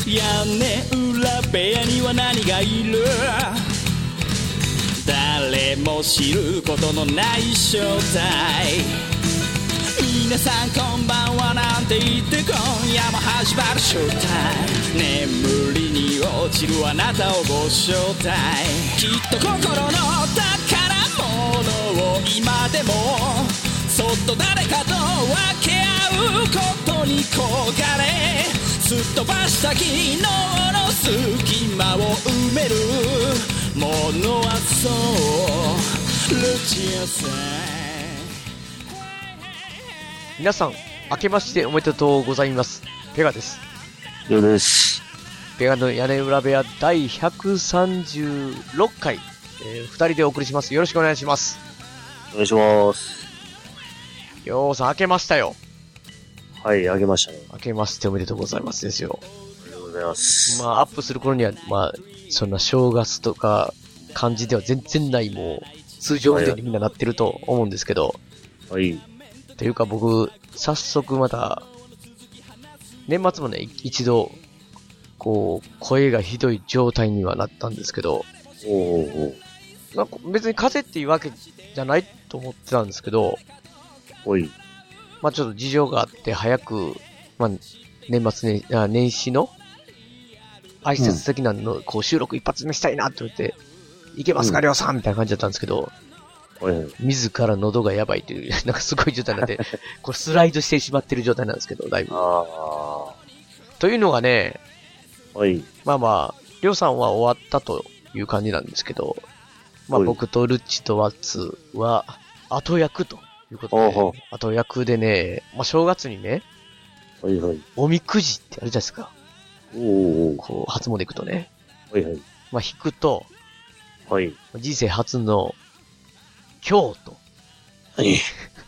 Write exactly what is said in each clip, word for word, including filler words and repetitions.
屋根裏部屋には何がいる？誰も知ることのない正体。皆さんこんばんはなんて言って今夜も始まるショータイム。眠りに落ちるあなたをご招待。きっと心の宝物を今でもそっと誰かと分け合うことに焦がれ、すっ飛ばした昨日の隙間を埋めるものはそうルチアさん。 皆さん明けましておめでとうございます。ペガです。 よです。 ペガの屋根裏部屋だいひゃくさんじゅうろっかい、えー、ふたりでお送りします。よろしくお願いします。 お願いします。 よーさん明けましたよ。 はい、明けましたね。 明けましておめでとうございますですよ。 ありがとうございます。 まあアップする頃にはまあそんな正月とか感じでは全然ない、もう通常運転にみんななってると思うんですけど、 はい。 というか僕早速また年末もね一度こう声がひどい状態にはなったんですけど、 おうおうおう、 なんか別に風邪っていうわけじゃないと思ってたんですけど、 おい。 まあちょっと事情があって早く、まあ年末年、あ年始の挨拶的なの、こう収録一発目したいなって言って、いけますか、りょうさんみたいな感じだったんですけど、 はいはい、 自ら喉がやばいという、なんかすごい状態になって、これスライドしてしまってる状態なんですけど、だいぶ。 ああ。 というのがね、 はい。 まあまあ、りょうさんは終わったという感じなんですけど、まあ僕とルッチとワッツは後役ということで、後役でね、まあ正月にね、 はいはい。 おみくじってあるじゃないですか。 おおお。 こう、初詣行くとね。 はいはい。 まあ引くと、 はい。 人生初の京都。 はい。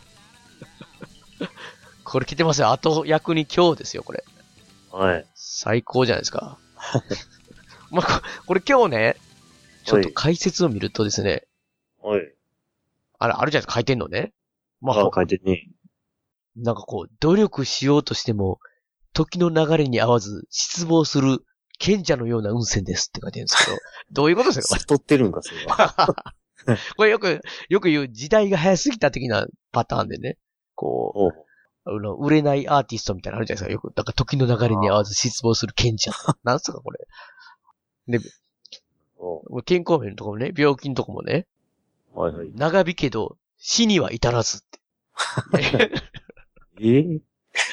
これ来てますよ。後役に京ですよ、これ。 はい。 最高じゃないですか。まあ、これ今日ね、ちょっと解説を見るとですね。 はい。 あれ、あるじゃないですか、書いてんのね。まあ、書いてんね。 なんかこう、努力しようとしても、時の流れに合わず失望する賢者のような運勢ですって書いてるんですけど、どういうことですか？ 悟ってるんか、それは。 これよく、よく言う時代が早すぎた的なパターンでね、こう、あの売れないアーティストみたいなのあるじゃないですか。よく、なんか時の流れに合わず失望する賢者。なんすか、これ。で、健康面のところもね、病気のところもね、 はいはい。 長引けど死には至らずって。 えー、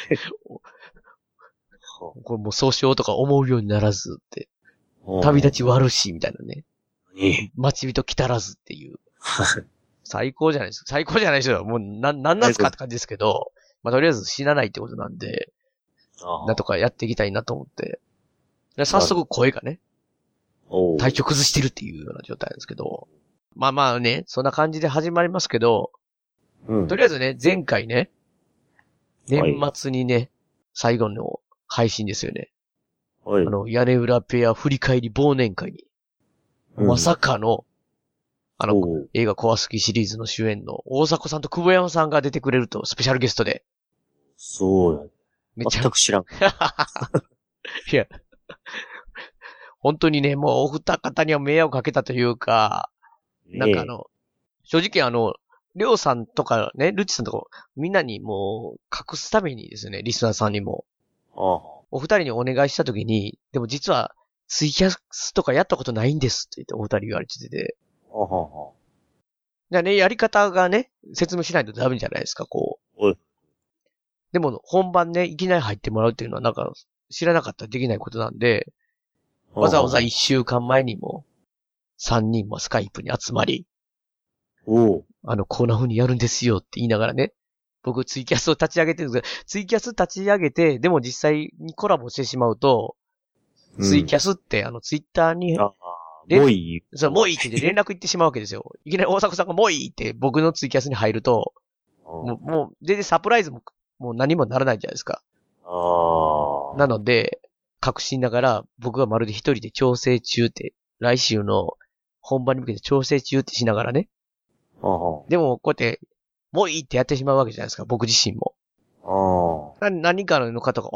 これもうそうしようとか思うようにならずって。旅立ち悪しみたいなね。待ち人来たらずっていう。最高じゃないですか。最高じゃないですよ。もうな、なんなんすかって感じですけど、まあ、とりあえず死なないってことなんで、なんとかやっていきたいなと思って。で早速声がね、体調崩してるっていうような状態なんですけど、まあまあね、そんな感じで始まりますけど、うん、とりあえずね、前回ね、年末にね、はい、最後の配信ですよね。はい、あの、屋根裏ペア振り返り忘年会に、うん、まさかの、あの、映画怖すぎシリーズの主演の大迫さんと久保山さんが出てくれると、スペシャルゲストで。 そうや。めっちゃ。全く知らん。 いや、本当にね、もうお二方には迷惑かけたというか、ね、なんかあの、正直あの、りょうさんとかね、ルッチさんとか、みんなにもう隠すためにですね、リスナーさんにも。ああ、お二人にお願いしたときに、でも実はツイキャスとかやったことないんですって言ってお二人言われてて。ああ、ああ。じゃあね、やり方がね、説明しないとダメじゃないですか、こう。おい。でも本番ね、いきなり入ってもらうっていうのはなんか知らなかったらできないことなんで、わざわざ一週間前にも三人もスカイプに集まり、おあの、こんな風にやるんですよって言いながらね、僕ツイキャスを立ち上げてるんですけど、ツイキャス立ち上げて、でも実際にコラボしてしまうと、うん、ツイキャスってあのツイッターに、あもういいそう、もういいって連絡行ってしまうわけですよ。いきなり大迫さんがもういいって僕のツイキャスに入ると、もう、もう全然サプライズも、もう何もならないじゃないですか。あなので、隠しながら、僕がまるで一人で調整中って、来週の本番に向けて調整中ってしながらね。でも、こうやって、もういいってやってしまうわけじゃないですか、僕自身も。何かの方が、あれ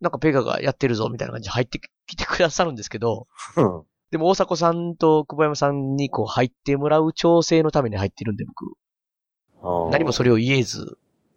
なんかペガがやってるぞみたいな感じで入ってきてくださるんですけど、 うん。 でも大迫さんと久保山さんにこう入ってもらう調整のために入ってるんで僕、何もそれを言えず、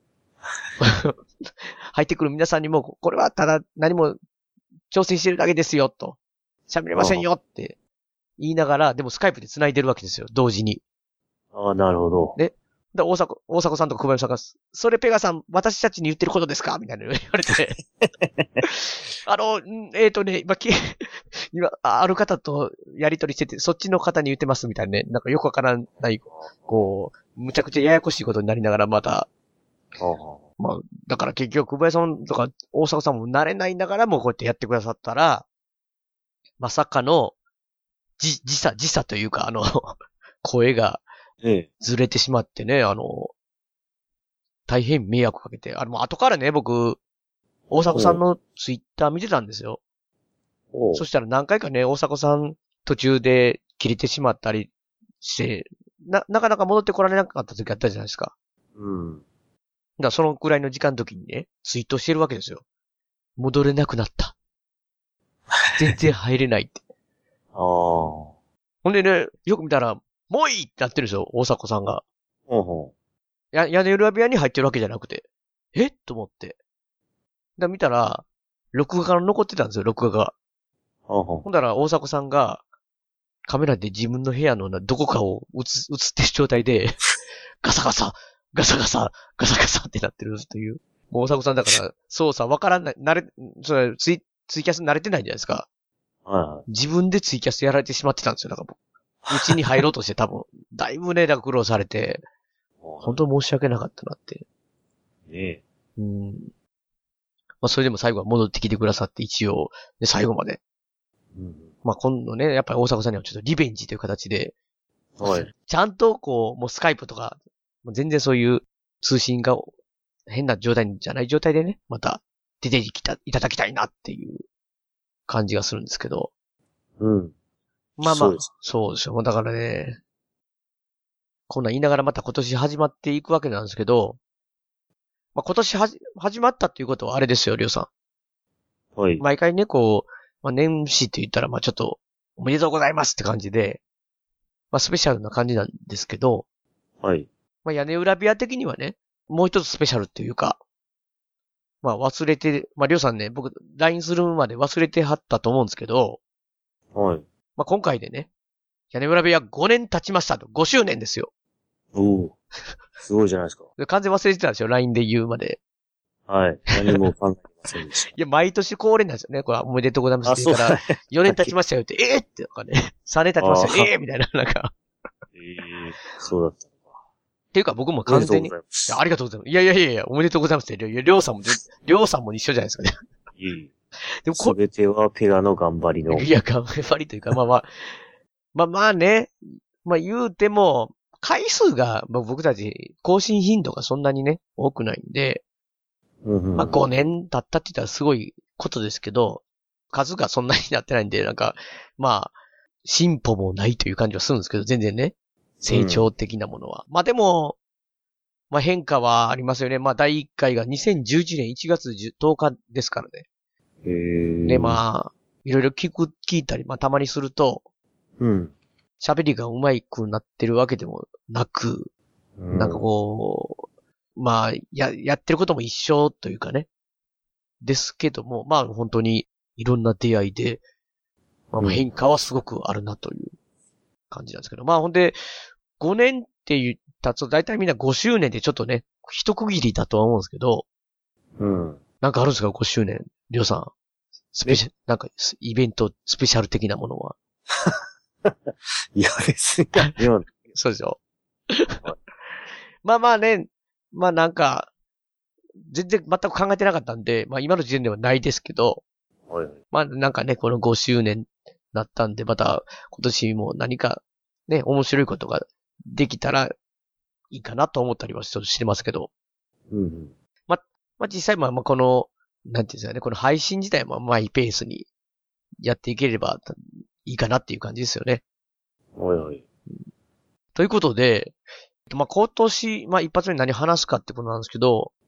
入ってくる皆さんにも、これはただ何も調整してるだけですよと、喋れませんよって言いながら、でもスカイプで繋いでるわけですよ、同時に。 ああ、なるほど。 で、で大迫、大迫さんとか久保山さんが、それペガさん、私たちに言ってることですかみたいな言われて。あの、えっ、ー、とね、今、今、ある方とやりとりしてて、そっちの方に言ってますみたいなね、なんかよくわからない、こう、むちゃくちゃややこしいことになりながらまた、まあ、だから結局、久保山さんとか大迫さんも慣れないながらもこうやってやってくださったら、まさかの、じ、時差、時差というか、あの、声が、ずれてしまってね、あの、大変迷惑かけて、あの、もう後からね、僕、大迫さんのツイッター見てたんですよ。そしたら何回かね、大迫さん途中で切れてしまったりして、な、なかなか戻ってこられなかった時あったじゃないですか。 うん。 だからそのくらいの時間の時にね、ツイートしてるわけですよ。戻れなくなった。全然入れないって。 ああ。 ほんでね、よく見たら、もういいってなってるんですよ、大迫さんが。 ほうほう。や、屋根裏部屋に入ってるわけじゃなくて。えと思って。だ見たら、録画が残ってたんですよ、録画が。 ほうほう。 ほんだら大迫さんが、カメラで自分の部屋のどこかを映、映ってる状態で、ガサガサ、ガサガサ、ガサガサってなってるという。もう大迫さんだから、操作わからない、慣れ、それツイ、ツイキャス慣れてないんじゃないですか。 はいはい。 自分でツイキャスやられてしまってたんですよ、なんか僕。うちに入ろうとして多分、だいぶね、だから苦労されて、本当申し訳なかったなって。 ねえ。 うん。まあ、それでも最後は戻ってきてくださって一応、で、最後まで。 うん。 まあ、今度ね、やっぱり大迫さんにはちょっとリベンジという形で、 はい。 ちゃんとこう、もうスカイプとか、もう全然そういう通信が変な状態じゃない状態でね、また出てきた、いただきたいなっていう感じがするんですけど。 うん。 まあまあ、 そうです。 そうですよ。だからね、こんなん言いながらまた今年始まっていくわけなんですけど、まあ、今年はじ、始まったっていうことはあれですよ、りょうさん。はい。 毎回ね、こう、まあ、年始って言ったら、まあちょっと、おめでとうございますって感じで、まあスペシャルな感じなんですけど、 はい。 まあ屋根裏部屋的にはね、もう一つスペシャルっていうか、まあ忘れて、まありょうさんね、僕、ライン するまで忘れてはったと思うんですけど、 はい。 まあ今回でね、屋根裏部屋ごねん経ちましたと、ごしゅうねんですよ。 おお。すごいじゃないですか。 完全忘れてたんですよ、ライン で言うまで。 はい。何も考えてませんでした。 いや、毎年恒例なんですよね。これおめでとうございますって言うから、よねん経ちましたよって、えーって、なんかね、さんねん経ちましたよ、えーみたいな、なんか。 ええー、そうだったのか。 っていうか僕も完全に、ありがとうございます。いやいやいやいや、おめでとうございますって、りょう、りょうさんも、りょうさんも一緒じゃないですかね。 いえいえ。 でもこ、 すべてはペガの頑張りの。 いや、頑張りというか、まあまあ、まあまあね、まあ言うても、回数が、まあ、僕たち、更新頻度がそんなにね、多くないんで、 うんうん、 まあごねん経ったって言ったらすごいことですけど、数がそんなになってないんで、なんか、まあ、進歩もないという感じはするんですけど、全然ね、成長的なものは。うん、まあでも、まあ変化はありますよね。まあ第いっかいがにせんじゅういちねんいちがつとおかですからね。 へー。 で、まあ、いろいろ聞く、聞いたり、まあたまにすると、 うん。 喋りが上手くなってるわけでもなく、うん、なんかこう、まあ、や、やってることも一緒というかね。ですけども、まあ本当にいろんな出会いで、まあ、変化はすごくあるなという感じなんですけど、うん、まあほんで、ごねんって言ったと、だいたいみんなごしゅうねんでちょっとね、一区切りだとは思うんですけど、 うん。 なんかあるんですか、ごしゅうねん。りょうさん。スペシャル、なんかイベント、スペシャル的なものは。 いや、別に。 そうですよ。まあまあね、まあなんか、全然全く考えてなかったんで、まあ今の時点ではないですけど、 はいはい、 まあなんかね、このごしゅうねんなったんで、また今年も何かね、面白いことができたらいいかなと思ったりはちょっとしてますけど。 うんうん、 まあ、まあ実際まあまあこの、なんていうんですかね、この配信自体もマイペースにやっていければいいかなっていう感じですよね。 はいはい。 ということで、まあ今年、まあ一発目に何話すかってことなんですけど、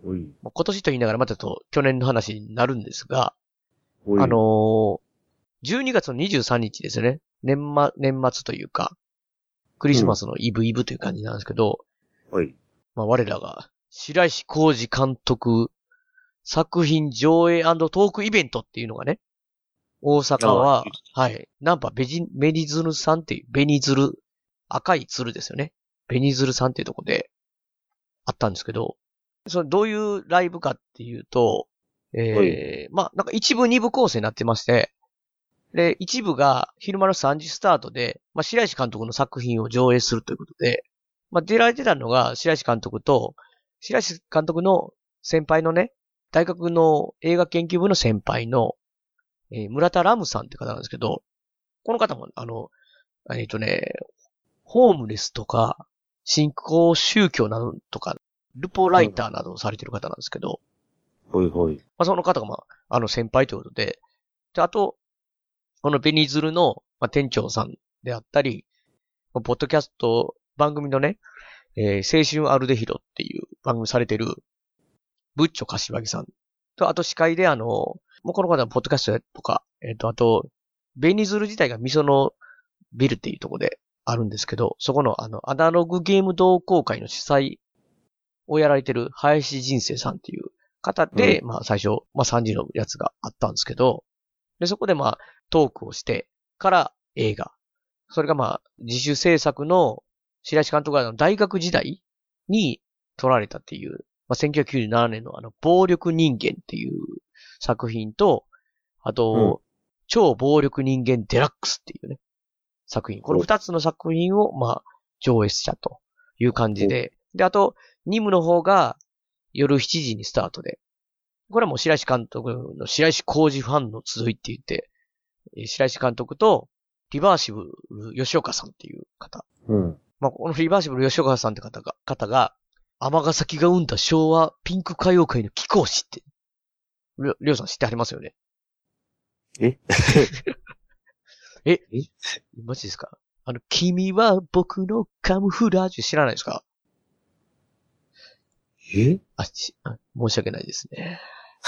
おい。 今年と言いながらまたと去年の話になるんですが、 おい。 あのー、じゅうにがつのにじゅうさんにちですね。年末、年末というか、クリスマスのイブイブという感じなんですけど、 はい。 まあ我らが、白石浩二監督作品上映&トークイベントっていうのがね、大阪は、はい、ナンパベジ、ベニズルさんっていう、ベニズル、赤い鶴ですよね。ベニズルさんっていうところであったんですけど、それどういうライブかっていうと、えー、まあなんか一部二部構成になってまして、で、一部が昼間のさんじスタートで、まあ白石監督の作品を上映するということで、まあ出られてたのが白石監督と、白石監督の先輩のね、大学の映画研究部の先輩の、えー、村田ラムさんって方なんですけど、この方も、あの、えっとね、ホームレスとか、新興宗教などとか、ルポライターなどをされてる方なんですけど、 ほいほい。 まあ、その方が、まあ、あの先輩ということで、で、あと、このベニズルの、まあ、店長さんであったり、ポッドキャスト番組のね、えー、青春アルデヒドっていう番組されてる、ブッチョ柏木さんと、あと司会であの、もうこの方はポッドキャストとか、えっと、あと、ベニズル自体が味噌のビルっていうところであるんですけど、そこのあの、アナログゲーム同好会の主催をやられてる林人生さんっていう方で、うん、まあ最初、まあさんじのやつがあったんですけど、で、そこでまあトークをしてから映画。それがまあ自主制作の白石監督がの大学時代に撮られたっていう、まあせんきゅうひゃくきゅうじゅうななねんのあの、暴力人間っていう作品と、あと、うん、超暴力人間デラックスっていうね、作品。この二つの作品をまあ上映したという感じで、で、あと、に部の方が夜しちじにスタートで、これはもう白石監督の白石浩二ファンの集いって言って、白石監督とリバーシブル吉岡さんっていう方。 うん。 まあ、このリバーシブル吉岡さんって方が、方が、尼崎が生んだ昭和ピンク歌謡界の貴公子って、りょ、りょうさん知ってはりますよね。 えええマジですか？あの、君は僕のカムフラージュ知らないですか？ えあ、ち、あ、申し訳ないですね。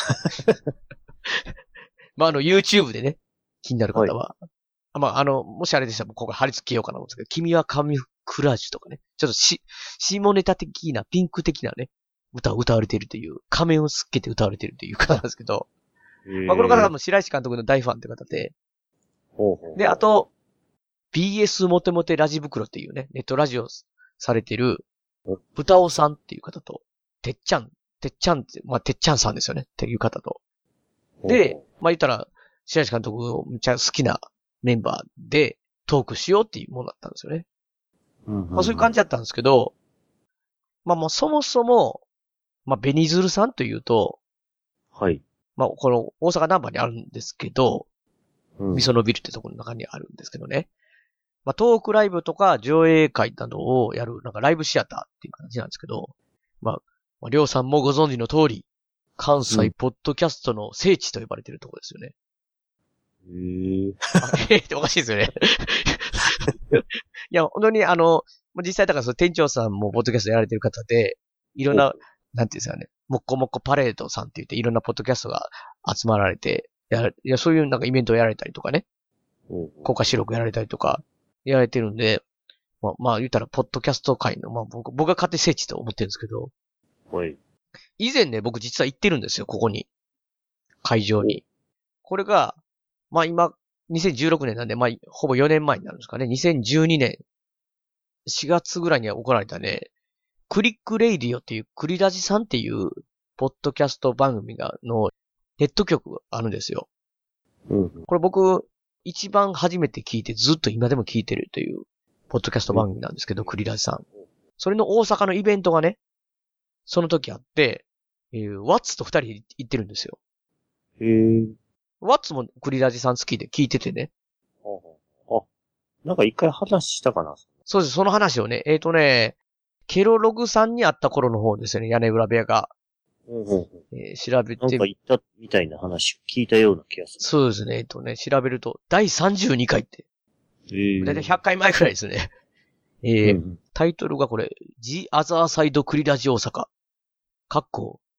まあ、あの、YouTube でね、気になる方は。はい、あまあ、あの、もしあれでしたら、ここ貼り付けようかなと思うんですけど、君はカムフラージュとかね、ちょっとし、下ネタ的な、ピンク的なね、歌を歌われているという、仮面をすっけて歌われているという方なんですけど、まあ、この方はもう白石監督の大ファンという方で、 ほうほう、 で、あと、ビーエス モテモテラジ袋っていうね、ネットラジオされている、豚尾さんっていう方と、てっちゃん、てっちゃんって、まあ、てっちゃんさんですよね、っていう方と。で、まあ、言ったら、白石監督をめっちゃ好きなメンバーでトークしようっていうものだったんですよね。 うんうんうん、 まあ、そういう感じだったんですけど、まあ、もうそもそも、まあ、ベニズルさんというと、 はい。 まあ、この大阪ナンバーにあるんですけど、 うん、 味噌のビルってところの中にあるんですけどね。まあ、トークライブとか上映会などをやる、なんかライブシアターっていう感じなんですけど、まあ、まあ、りょうさんもご存知の通り、関西ポッドキャストの聖地と呼ばれているところですよね。 へ、うん、 えーっておかしいですよね。いや、本当にあの、実際だからその店長さんもポッドキャストやられてる方で、いろんな、なんていうんですかね、もっこもっこパレードさんって言っていろんなポッドキャストが集まられて、や、いや、そういうなんかイベントをやられたりとかね、公開収録やられたりとか、やられてるんで、まあ、まあ言ったらポッドキャスト界の、まあ僕、僕が勝手に聖地と思ってるんですけど、 はい。 以前ね、僕実は行ってるんですよ、ここに。会場に。これが、まあ今、にせんじゅうろくねんなんで、まあほぼよねんまえになるんですかね。にせんじゅうにねんしがつぐらいに行われたね、クリックレイディオっていうクリラジさんっていうポッドキャスト番組がのネット局があるんですよ。 うん、 これ僕一番初めて聞いてずっと今でも聞いてるというポッドキャスト番組なんですけど、うん、クリラジさん。それの大阪のイベントがね、その時あって、えー、ワッツと二人行ってるんですよ。 へー。 ワッツもクリラジさん好きで聞いててね。 あ、なんか一回話したかな？ そうです、その話をね、えっとね、ケロログさんに会った頃の方ですよね、屋根裏部屋が。 うんうんうん、 えー、調べて。 なんか言ったみたいな話聞いたような気がする。 そうですね、えっとね、調べると、だいさんじゅうにかいって。 えー、 だいたいひゃっかいまえくらいですね。えーうん、タイトルがこれ、The Other Side クリラジ大阪。かっこ、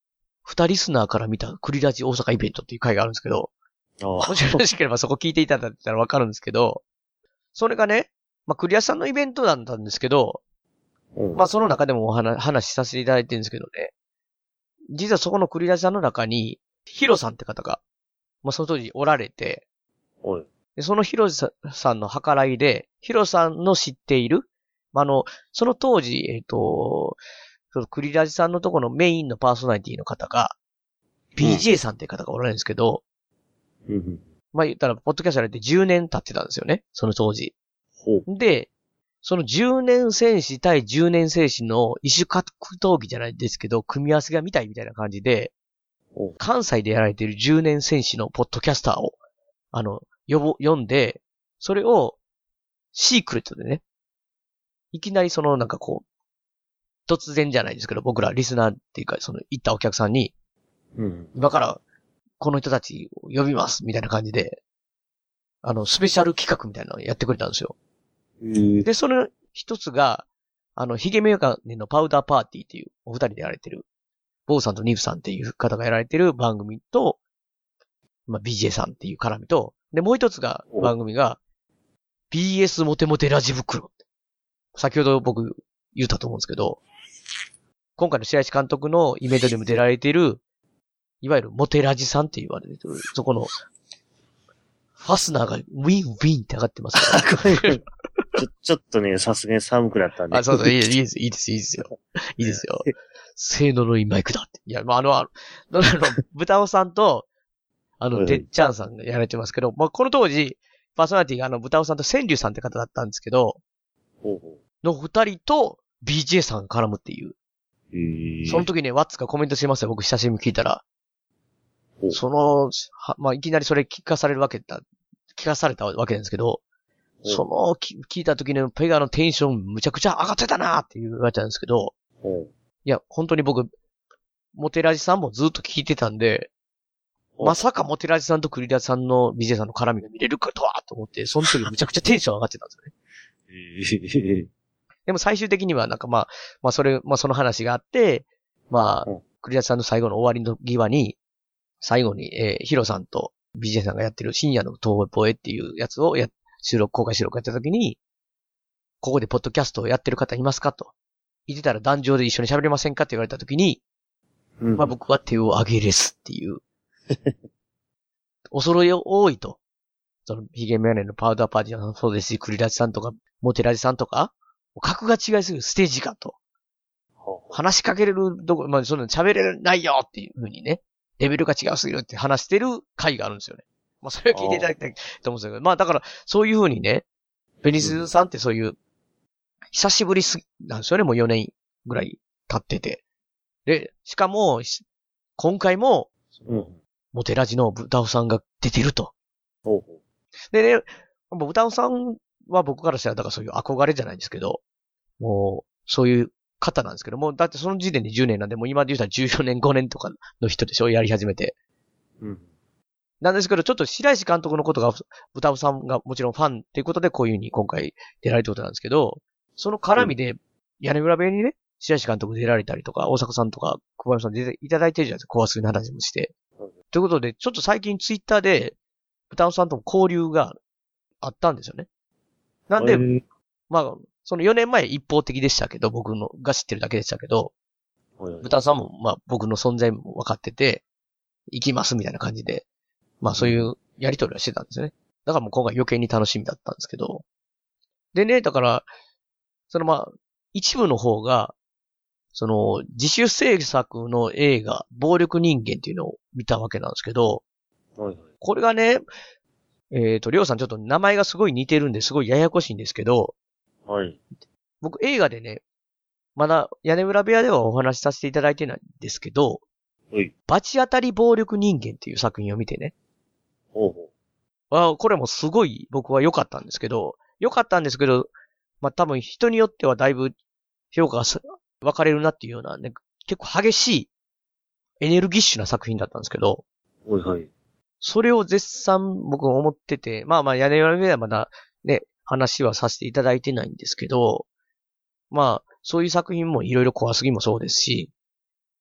二リスナーから見たクリラジ大阪イベントっていう回があるんですけど、もあしよろしければそこ聞いていただいたらわかるんですけど、それがね、まあ、クリラジさんのイベントだったんですけど、 うんまあ、その中でもお話、話させていただいてるんですけどね、実はそこのクリラジさんの中に、ヒロさんって方が、まあ、その当時おられて、 おい。 でそのヒロさんの計らいで、ヒロさんの知っている、まあ、あの、その当時、えっと、そのクリラジさんのところのメインのパーソナリティの方が、ビージェー さんって方がおられるんですけど、 うんうん。 まあ、言ったら、ポッドキャストやられてじゅうねん経ってたんですよね、その当時。 ほう。 で、そのじゅうねん戦士対じゅうねん戦士の異種格闘技じゃないですけど、組み合わせが見たいみたいな感じで、 ほう。 関西でやられているじゅうねん戦士のポッドキャスターを、あの、呼ぼ、読んで、それを、シークレットでね、いきなりそのなんかこう、突然じゃないですけど、僕らリスナーっていうか、その行ったお客さんに、 うん。 今からこの人たちを呼びますみたいな感じで、あの、スペシャル企画みたいなのをやってくれたんですよ。 えー、 で、その一つが、あの、ヒゲメガネのパウダーパーティーっていう、お二人でやられてる、ボーさんとニフさんっていう方がやられてる番組と、まあ、ビージェー さんっていう絡みと、で、もう一つが、番組が、ビーエス モテモテラジ袋。先ほど僕言ったと思うんですけど、今回の白石監督のイベントでも出られている、いわゆるモテラジさんって言われてる、そこの、ファスナーがウィンウィンって上がってますから。 ちょ、ちょっとね、さすがに寒くなったんで。 あ、そうそう、いいです、いいです、いいです、いいですよ。いいですよ。性能のいいマイクだって。いや、まあ、あの、あの、あの、豚尾さんと、あの、てっちゃんさんがやられてますけど、まあ、この当時、パーソナリティがあの、豚尾さんと千竜さんって方だったんですけど、 ほうほの二人と ビージェー さんが絡むっていう。 う。えー、 その時ね、ワッツがコメントしてますよ。僕久しぶりに聞いたら。 ほうその、はまあ、いきなりそれ聞かされるわけだ、聞かされたわけなんですけど、 ほうそのき聞いた時のペガのテンションむちゃくちゃ上がってたなって言われたんですけど、 ほう。 いや、本当に僕、モテラジさんもずっと聞いてたんで、 おまさかモテラジさんとクリラジさんの ビージェー さんの絡みが見れるかとはと思って、その時むちゃくちゃテンション上がってたんですよね。 えー、 でも最終的にはなんかまあ、まあそれ、まあその話があって、まあうん、 クリラジさんの最後の終わりの際に、最後に、えー、ヒロさんと ビージェー さんがやってる深夜の遠吠えっていうやつをや、収録、公開収録やった時に、ここでポッドキャストをやってる方いますかと。言ってたら壇上で一緒に喋れませんかって言われた時に、 うん、 まあ僕は手を挙げれすっていう。お揃い多いと。その、ヒゲメガネのパウダーパーティーもそうですし、クリラジさんとか、モテラジさんとか、格が違いすぎるステージかと。 ほうほ話しかけれるどこ、まあそんな喋れないよっていう風にね、レベルが違うすぎるって話してる回があるんですよね。まあそれを聞いていただきたいと思うんですけど、まあだから、そういう風にね、ベニスさんってそういう、久しぶりすぎなんですよね、もうよねんぐらい経ってて。で、しかも、今回も、 う。うん。 モテラジの豚尾さんが出てると。 ほうほでね、豚尾さんは僕からしたら、だからそういう憧れじゃないんですけど、もう、そういう方なんですけども、だってその時点でじゅうねんなんで、もう今で言うたらじゅうよねん、ごねんとかの人でしょ、やり始めて。 う。うん。 なんですけど、ちょっと白石監督のことが、豚尾さんがもちろんファンっていうことで、こういう風に今回出られるってことなんですけど、その絡みで、屋根裏部屋にね、白石監督出られたりとか、大阪さんとか、小林さん出ていただいてるじゃないですか、小松の話もして。ということで、ちょっと最近ツイッターで、豚尾さんとも交流があったんですよね。なんで、 えー、 まあ、そのよねんまえ一方的でしたけど、僕のが知ってるだけでしたけど、 はいはい豚尾さんも、まあ僕の存在も分かってて、行きますみたいな感じで、まあそういうやりとりはしてたんですよね。だからもう今回余計に楽しみだったんですけど。でね、だから、そのまあ、一部の方が、その、自主制作の映画、暴力人間っていうのを見たわけなんですけど、 はいはい。 これがね、えっと、りょうさんちょっと名前がすごい似てるんですごいややこしいんですけど、 はい。 僕映画でね、まだ屋根裏部屋ではお話しさせていただいてないんですけど、 はい。 罰当たり暴力人間っていう作品を見てね、 ほうほあこれもすごい僕は良かったんですけど、良かったんですけど、まあ多分人によってはだいぶ評価が分かれるなっていうようなね、結構激しいエネルギッシュな作品だったんですけど、 う。はいはい。 それを絶賛僕は思ってて、まあまあ屋根裏部屋はまだね、話はさせていただいてないんですけど、まあそういう作品もいろいろ怖すぎもそうですし、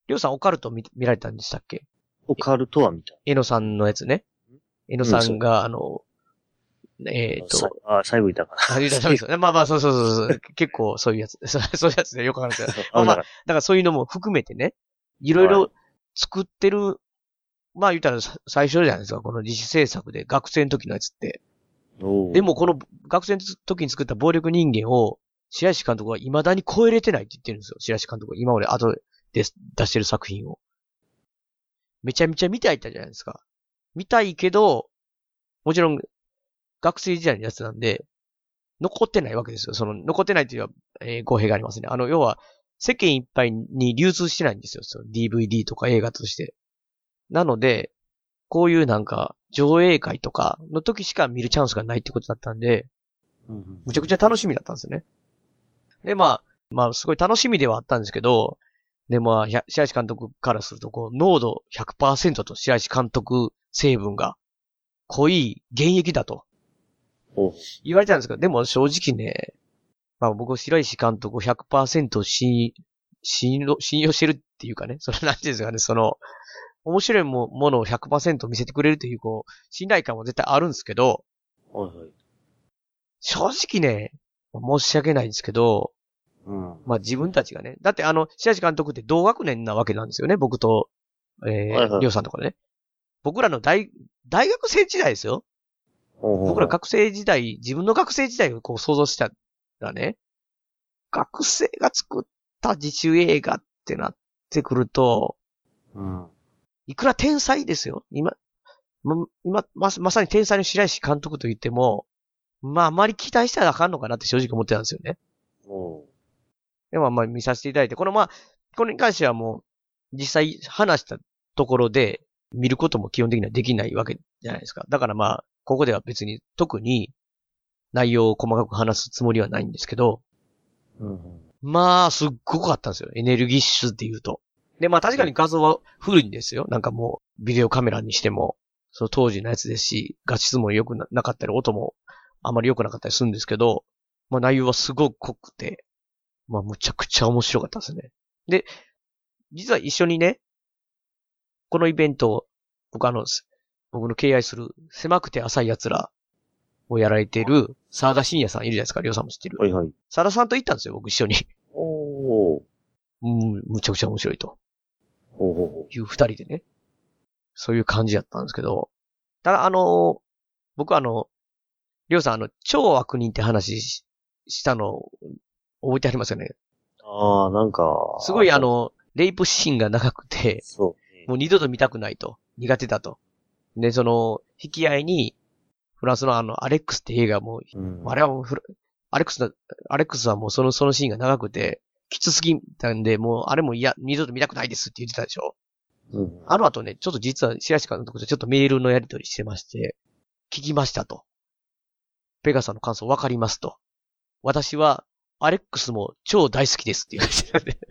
りょうさんオカルト見、見られたんでしたっけ？ オカルトは見た。 えのさんのやつね。えのさんが、あの、えっと。 あ、最後いたかな。 あ、言ったらですまあまあ、そうそうそうそう。結構そういうやつ。そういうやつでよくわかるんですよ。まあまあ、だからそういうのも含めてね、いろいろ作ってる、まあ言ったら最初じゃないですか。この自主制作で学生の時のやつって。でもこの学生の時に作った暴力人間を、白石監督は未だに超えれてないって言ってるんですよ。白石監督は今まで後で出してる作品を。めちゃめちゃ見たいじゃないですか。見たいけど、もちろん学生時代のやつなんで、残ってないわけですよ。その、残ってないっていうのは、えー、語弊がありますね。あの、要は、世間いっぱいに流通してないんですよ。その ディーブイディー とか映画として。なので、こういうなんか、上映会とかの時しか見るチャンスがないってことだったんで、むちゃくちゃ楽しみだったんですよね。で、まあ、まあ、すごい楽しみではあったんですけど、で、まあ、白石監督からすると、こう、濃度 ひゃくパーセント と白石監督成分が濃い現役だと言われたんですけど、でも正直ね、まあ僕、白石監督を ひゃくパーセント 信、信用、信用してるっていうかね、それなんていうんですかね、その、面白いものを ひゃくパーセント 見せてくれるという、こう、信頼感も絶対あるんですけど、 はいはい、 正直ね、申し訳ないんですけど、うん、まあ自分たちがね、だってあの、白石監督って同学年なわけなんですよね、僕と、えー、はいはい、りょうさんとかね。僕らの大、大学生時代ですよ。僕ら学生時代、自分の学生時代をこう想像したらね、学生が作った自主映画ってなってくると、うん、いくら天才ですよ。今、今、ま、まさに天才の白石監督と言っても、まああまり期待したらあかんのかなって正直思ってたんですよね。でもまあ見させていただいて、このまあ、これに関してはもう、実際話したところで、見ることも基本的にはできないわけじゃないですか。だからまあ、ここでは別に特に内容を細かく話すつもりはないんですけど、うん、まあ、すっごかったんですよ。エネルギッシュって言うと。で、まあ確かに画像は古いんですよ。なんかもう、ビデオカメラにしても、その当時のやつですし、画質も良くなかったり、音もあまり良くなかったりするんですけど、まあ内容はすごく濃くて、まあむちゃくちゃ面白かったですね。で、実は一緒にね、このイベントを、僕あの、僕の敬愛する狭くて浅い奴らをやられている沢田信也さんいるじゃないですか、りょうさんも知ってる。 はいはい。 沢田さんと行ったんですよ、僕一緒に。 おー。 うん、むちゃくちゃ面白いと。 おー。 いう二人でね。そういう感じだったんですけど。ただあの、僕あの、りょうさんあの、超悪人って話 し, したの覚えてありますよね。 ああ、なんか。 すごいあの、レイプシーンが長くて、 そう。 もう二度と見たくないと。苦手だと。で、その、引き合いに、フランスのあの、アレックスって映画も、うん、あれはもうフラ、アレックスの、アレックスはもうその、そのシーンが長くて、きつすぎたんで、もう、あれもいや、二度と見たくないですって言ってたでしょ。うん。あの後ね、ちょっと実は、白石監督とちょっとメールのやり取りしてまして、聞きましたと。ペガさんの感想わかりますと。私は、アレックスも超大好きですって言われてたんで。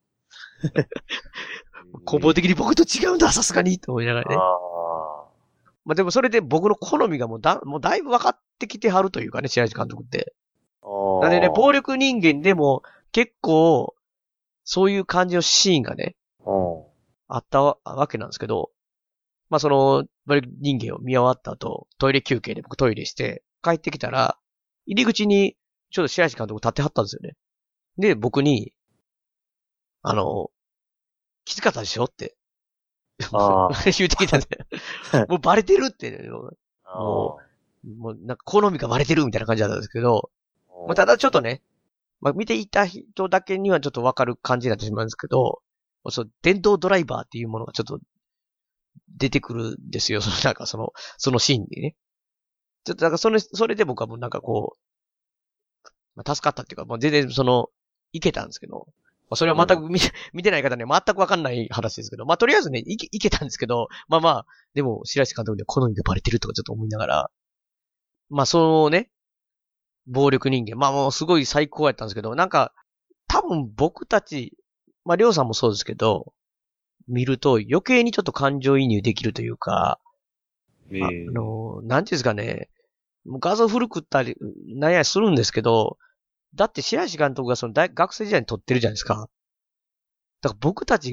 根本的に僕と違うんだ、さすがにと思いながらね。あまあでもそれで僕の好みがもうだ、もうだいぶ分かってきてはるというかね、白石監督って。あなんでね、暴力人間でも結構、そういう感じのシーンがね、あったわけなんですけど、まあその、暴力人間を見終わった後、トイレ休憩で僕トイレして、帰ってきたら、入り口にちょっと白石監督立ってはったんですよね。で、僕に、あの、きつかったでしょって。あ言ってきたんで。もうバレてるって、ね、もう、もうなんか好みがバレてるみたいな感じだったんですけど、まあ、ただちょっとね、まあ、見ていた人だけにはちょっとわかる感じになってしまうんですけど、そう電動ドライバーっていうものがちょっと出てくるんですよ。そのなんかその、そのシーンにね。ちょっとなんかそれ、それで僕はもうなんかこう、まあ、助かったっていうか、まあ、全然その、いけたんですけど、まあ、それは全く見て、見てない方には全くわかんない話ですけど、まあ、とりあえずね、いけ、いけたんですけど、まあまあ、でも、白石監督には好みがバレてるとかちょっと思いながら、まあ、そのね、暴力人間、まあもうすごい最高やったんですけど、なんか、多分僕たち、まあ、りょうさんもそうですけど、見ると余計にちょっと感情移入できるというか、えー、あの、なんていうんですかね、画像古くったり、なんやするんですけど、だって白石監督がその大学生時代に撮ってるじゃないですか。だから僕たち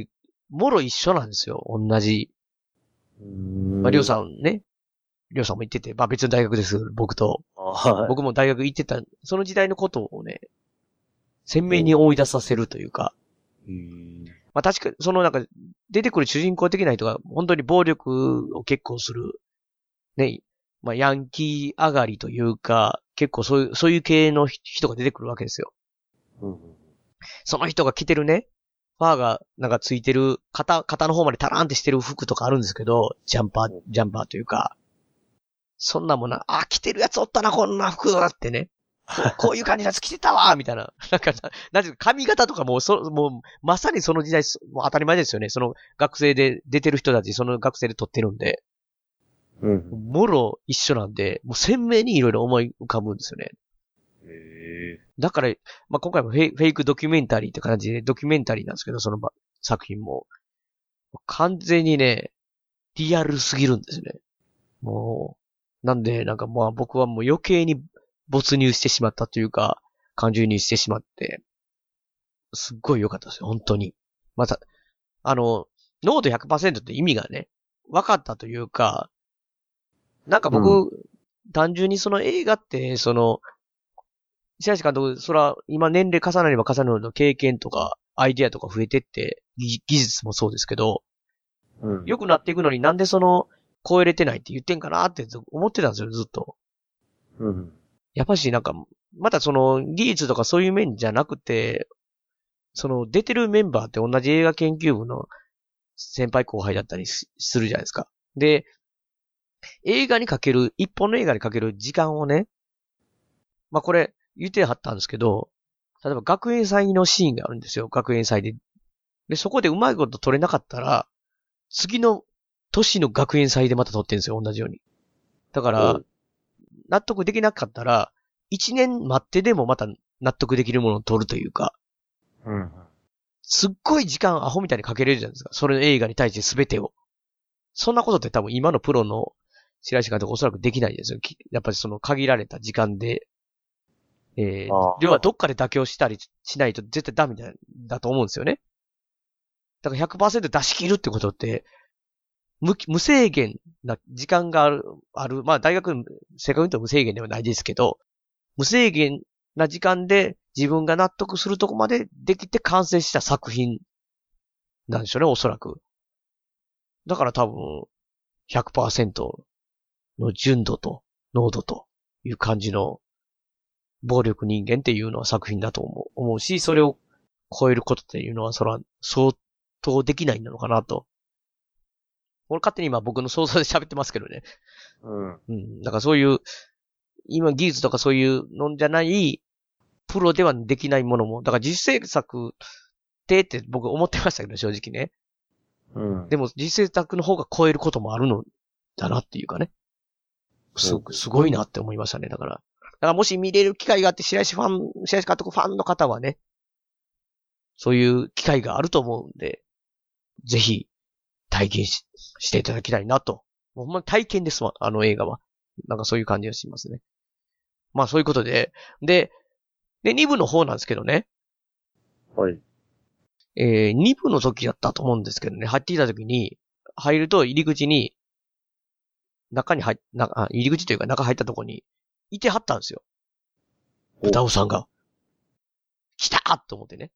もろ一緒なんですよ。同じ。まあ、りょうさんね。りょうさんも言ってて、まあ別の大学です。僕と。 はい、 僕も大学行ってた、その時代のことをね、鮮明に思い出させるというか。 うんまあ確かに、そのなんか、出てくる主人公的な人が本当に暴力を結構する。ね。まあヤンキー上がりというか、結構そういう、そういう系の人が出てくるわけですよ。 うん、 その人が着てるね、ファーがなんかついてる、肩、肩の方までタラーンってしてる服とかあるんですけど、ジャンパー、ジャンパーというか、そんなもんな、あ、着てるやつおったな、こんな服ってね。こういう感じのやつ着てたわみたいな。なんか、なんていうか、髪型とかもう、そ、もう、まさにその時代、もう当たり前ですよね。その学生で出てる人たち、その学生で撮ってるんで。 うん。 もろ一緒なんで、もう鮮明にいろいろ思い浮かぶんですよね。 へだから、まあ、今回もフェイフェイクドキュメンタリーって感じで、ドキュメンタリーなんですけど、その作品も。完全にね、リアルすぎるんですね。もう、なんで、なんかまあ僕はもう余計に没入してしまったというか、感情にしてしまって、すっごい良かったですよ、本当に。また、あの、濃度 ひゃくパーセント って意味がね、分かったというか、なんか僕、うん、単純にその映画って、その、石橋監督、そら、今年齢重なれば重なるほど経験とか、アイディアとか増えてって、技術もそうですけど、うん、良くなっていくのになんでその、超えれてないって言ってんかなって思ってたんですよ、ずっと。 うん。 やっぱしなんか、またその技術とかそういう面じゃなくて、その出てるメンバーって同じ映画研究部の先輩後輩だったりするじゃないですか。で、映画にかける、一本の映画にかける時間をね、まあこれ言ってはったんですけど、例えば学園祭のシーンがあるんですよ、学園祭で。で、そこでうまいこと撮れなかったら、次の年の学園祭でまた撮ってるんですよ、同じように。だから、納得できなかったら、一年待ってでもまた納得できるものを撮るというか、 うん、 すっごい時間アホみたいにかけれるじゃないですか。それの映画に対して全てを。そんなことって多分今のプロの白石監督おそらくできないですよ。やっぱりその限られた時間で、えー、要はどっかで妥協したりしないと絶対ダメだと思うんですよね。だから ひゃくパーセント 出し切るってことって、無、無制限な時間がある、ある。まあ大学、正確に言うと無制限ではないですけど、無制限な時間で自分が納得するとこまでできて完成した作品なんでしょうね、おそらく。だから多分 ひゃくパーセント の純度と濃度という感じの暴力人間っていうのは作品だと思う、思うし、それを超えることっていうのはそれは相当できないのかなと。俺勝手に今僕の想像で喋ってますけどね。 うん。 うん。だからそういう、今技術とかそういうのじゃない、プロではできないものも、だから実制作ってって僕思ってましたけど、正直ね。 うん。 でも実制作の方が超えることもあるのだなっていうかね。す、すごいなって思いましたね、だから。だからもし見れる機会があって、白石ファン、白石監督ファンの方はね、そういう機会があると思うんで、ぜひ、体験 し, していただきたいなと。ほんまに体験ですわ、あの映画は。なんかそういう感じがしますね。まあそういうことで。で、で、に部の方なんですけどね。 はい。 えー、に部の時だったと思うんですけどね、入っていた時に、入ると入り口に、中に入っ、な入り口というか中入ったとこに、いてはったんですよ。豚尾さんが。来たーと思ってね。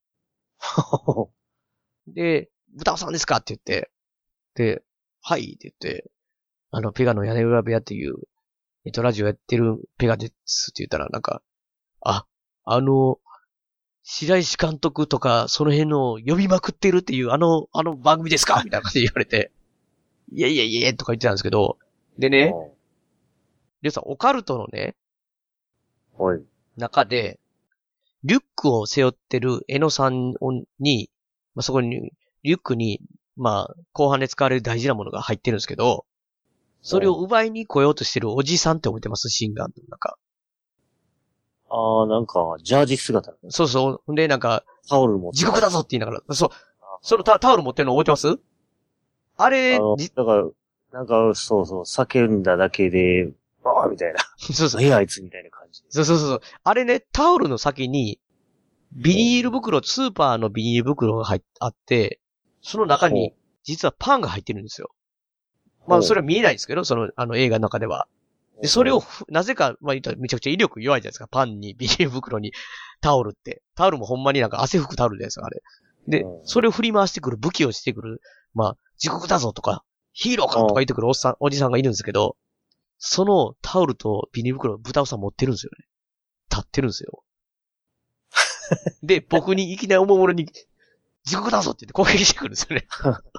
で、豚尾さんですかって言って、で、はいって言って、あの、ペガの屋根裏部屋っていう、えっと、ラジオやってるペガですって言ったら、なんか、あ、あの、白石監督とか、その辺の呼びまくってるっていう、あの、あの番組ですかみたいな感じで言われて、いやいやいやとか言ってたんですけど、でね、りょうさん、オカルトのね、 はい。 中で、リュックを背負ってる江野さんに、まあ、そこに、リュックに、まあ、後半で使われる大事なものが入ってるんですけど、それを奪いに来ようとしてるおじさんって思ってます？シンガーの中。 ああ、なんか、ジャージ姿。 そうそう。で、なんか、 タオル持って。 地獄だぞって言いながら、そう。そのタ、タオル持ってるの覚えてます？あれ、 あのだから、なんか、そうそう、叫んだだけで、ああ、みたいな。 そうそう。 何あいつみたいな感じで。 そうそうそう。あれね、タオルの先に、ビニール袋、スーパーのビニール袋が入っあって、 その中に、実はパンが入ってるんですよ。まあ、それは見えないんですけど、その、あの、映画の中では。で、それを、なぜか、まあ、言ったらめちゃくちゃ威力弱いじゃないですか。パンに、ビニール袋に、タオルって。タオルもほんまになんか汗拭くタオルですよ、あれ。で、それを振り回してくる、武器をしてくる、まあ、地獄だぞとか、ヒーローかとか言ってくるおっさん、おじさんがいるんですけど、そのタオルとビニール袋を豚尾さん持ってるんですよね。立ってるんですよ。で、僕にいきなりおもむろに、地獄だぞって言って攻撃してくるんですよね。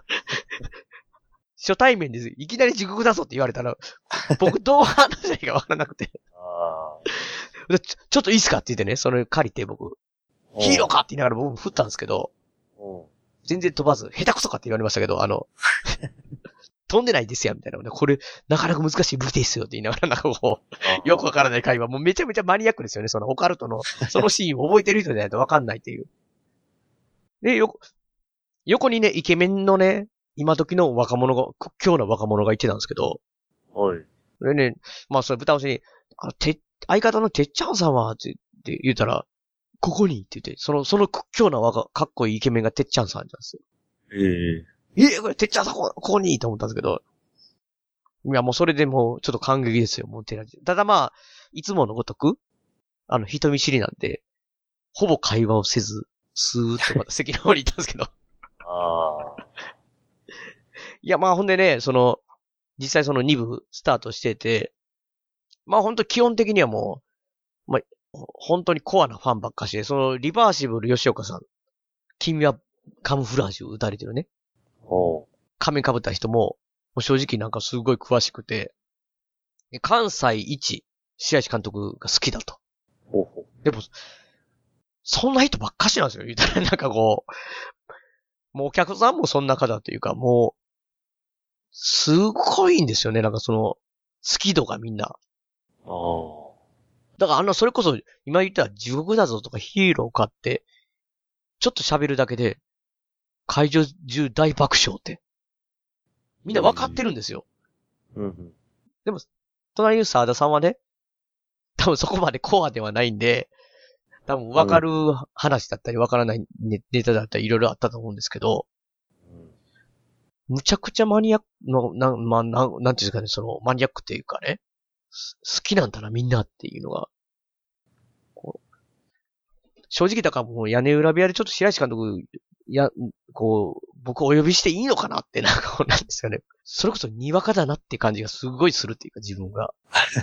初対面でいきなり地獄だぞって言われたら、僕どう話したらいいかわからなくて。ちょ、ちょっといいっすかって言ってね、それ借りて僕、ヒーローかって言いながら僕振ったんですけど、全然飛ばず、下手くそかって言われましたけど、あの、飛んでないですや、みたいな、ね。これ、なかなか難しい武器ですよって言いながら、なんかこう、よくわからない会話、もうめちゃめちゃマニアックですよね、そのオカルトの、そのシーンを覚えてる人じゃないとわかんないっていう。で、よ、横にね、イケメンのね、今時の若者が、屈強な若者がいてたんですけど、 はい。 でね、まあ、それ豚押しに、あ、て、相方のてっちゃんさんは、って言ったら、ここにって言って、その、その屈強な若、かっこいいイケメンがてっちゃんさんなんですよ。 えええー、これてっちゃんさんこ、ここにと思ったんですけど、いや、もうそれでもう、ちょっと感激ですよ、もうテラジ。ただまあ、いつものごとく、あの、人見知りなんで、ほぼ会話をせず、スーッとまた席の方に行ったんですけど。 ああ。 いや、まあほんでね、その、実際そのに部スタートしてて、まあほんと基本的にはもう、まあ、本当にコアなファンばっかしで、そのリバーシブル吉岡さん、君はカムフラージュ打たれてるね。 お仮面被った人も、もう正直なんかすごい詳しくて、関西一白石監督が好きだと。 ほうほう。 でも、そんな人ばっかしなんですよ。言ったらなんかこう、もうお客さんもそんな方というか、もう、すごいんですよね。なんかその、好き度がみんな。 ああ。 だからあの、それこそ、今言ったら地獄だぞとかヒーローかって、ちょっと喋るだけで、会場中大爆笑って。みんな分かってるんですよ。 うんうん、 でも、隣にいる沢田さんはね、多分そこまでコアではないんで、多分分かる話だったり分からないネタだったりいろいろあったと思うんですけど、むちゃくちゃマニアックの、なん、まあ、なん、なんていうんですかね、その、マニアックっていうかね、好きなんだな、みんなっていうのが、こう正直だからもう屋根裏部屋でちょっと白石監督、や、こう、僕お呼びしていいのかなって、なんか、なんですかね。それこそにわかだなって感じがすごいするっていうか、自分が。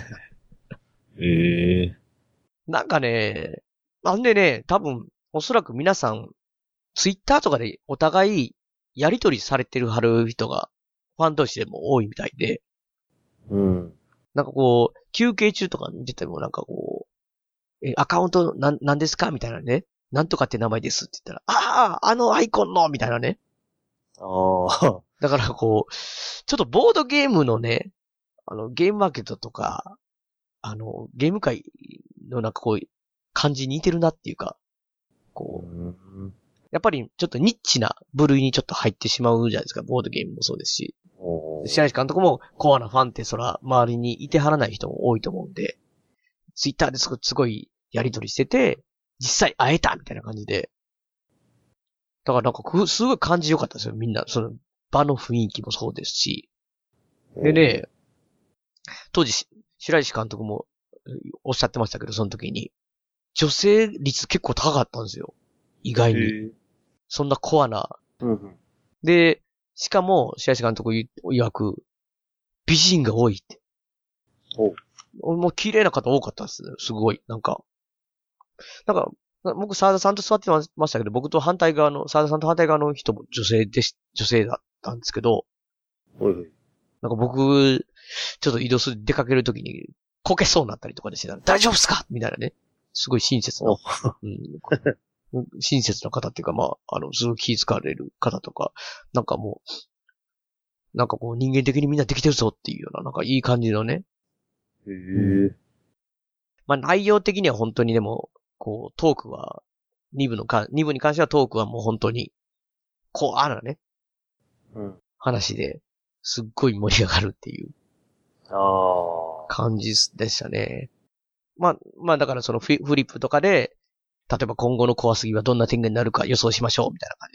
ええー。 なんかね、なんでね、多分、おそらく皆さん、ツイッターとかでお互い、やりとりされてるはる人が、ファン同士でも多いみたいで。 うん。 なんかこう、休憩中とか見ててもなんかこう、え、アカウントなん、なんですかみたいなね。なんとかって名前ですって言ったら、ああ、あのアイコンのみたいなね。 ああ。 だからこう、ちょっとボードゲームのね、あの、ゲームマーケットとか、あの、ゲーム界のなんかこう、感じに似てるなっていうか、こう、 うん、 やっぱりちょっとニッチな部類にちょっと入ってしまうじゃないですか。ボードゲームもそうですし。白石監督もコアなファンってそら周りにいてはらない人も多いと思うんで、ツイッターですごい、すごいやりとりしてて、実際会えたみたいな感じで。だからなんかすごい感じ良かったですよ。みんな、その場の雰囲気もそうですし。でね、当時白石監督もおっしゃってましたけど、その時に女性率結構高かったんですよ。意外に。そんなコアな。 うん、 で、しかも、白石監督曰く、美人が多いって。 おもう綺麗な方多かったですね。すごい。なんか。なんか、僕、沢田さんと座ってましたけど、僕と反対側の、沢田さんと反対側の人も女性でし、女性だったんですけど、 おいなんか僕、ちょっと移動する、出かけるときに、こけそうになったりとかでしてたら、大丈夫っすかみたいなね。すごい親切な。うん、親切な方っていうか、まあ、あの、すごい気遣われる方とか、なんかもう、なんかこう人間的にみんなできてるぞっていうような、なんかいい感じのね。 へー。 まあ内容的には本当にでも、こう、トークは、に部のか、に部に関してはトークはもう本当に、こう、あらね。 うん。 話で、すっごい盛り上がるっていう。 ああ。 感じでしたね。まあ、まあだからそのフリップとかで、例えば今後の怖すぎはどんな天元になるか予想しましょうみたいな感じで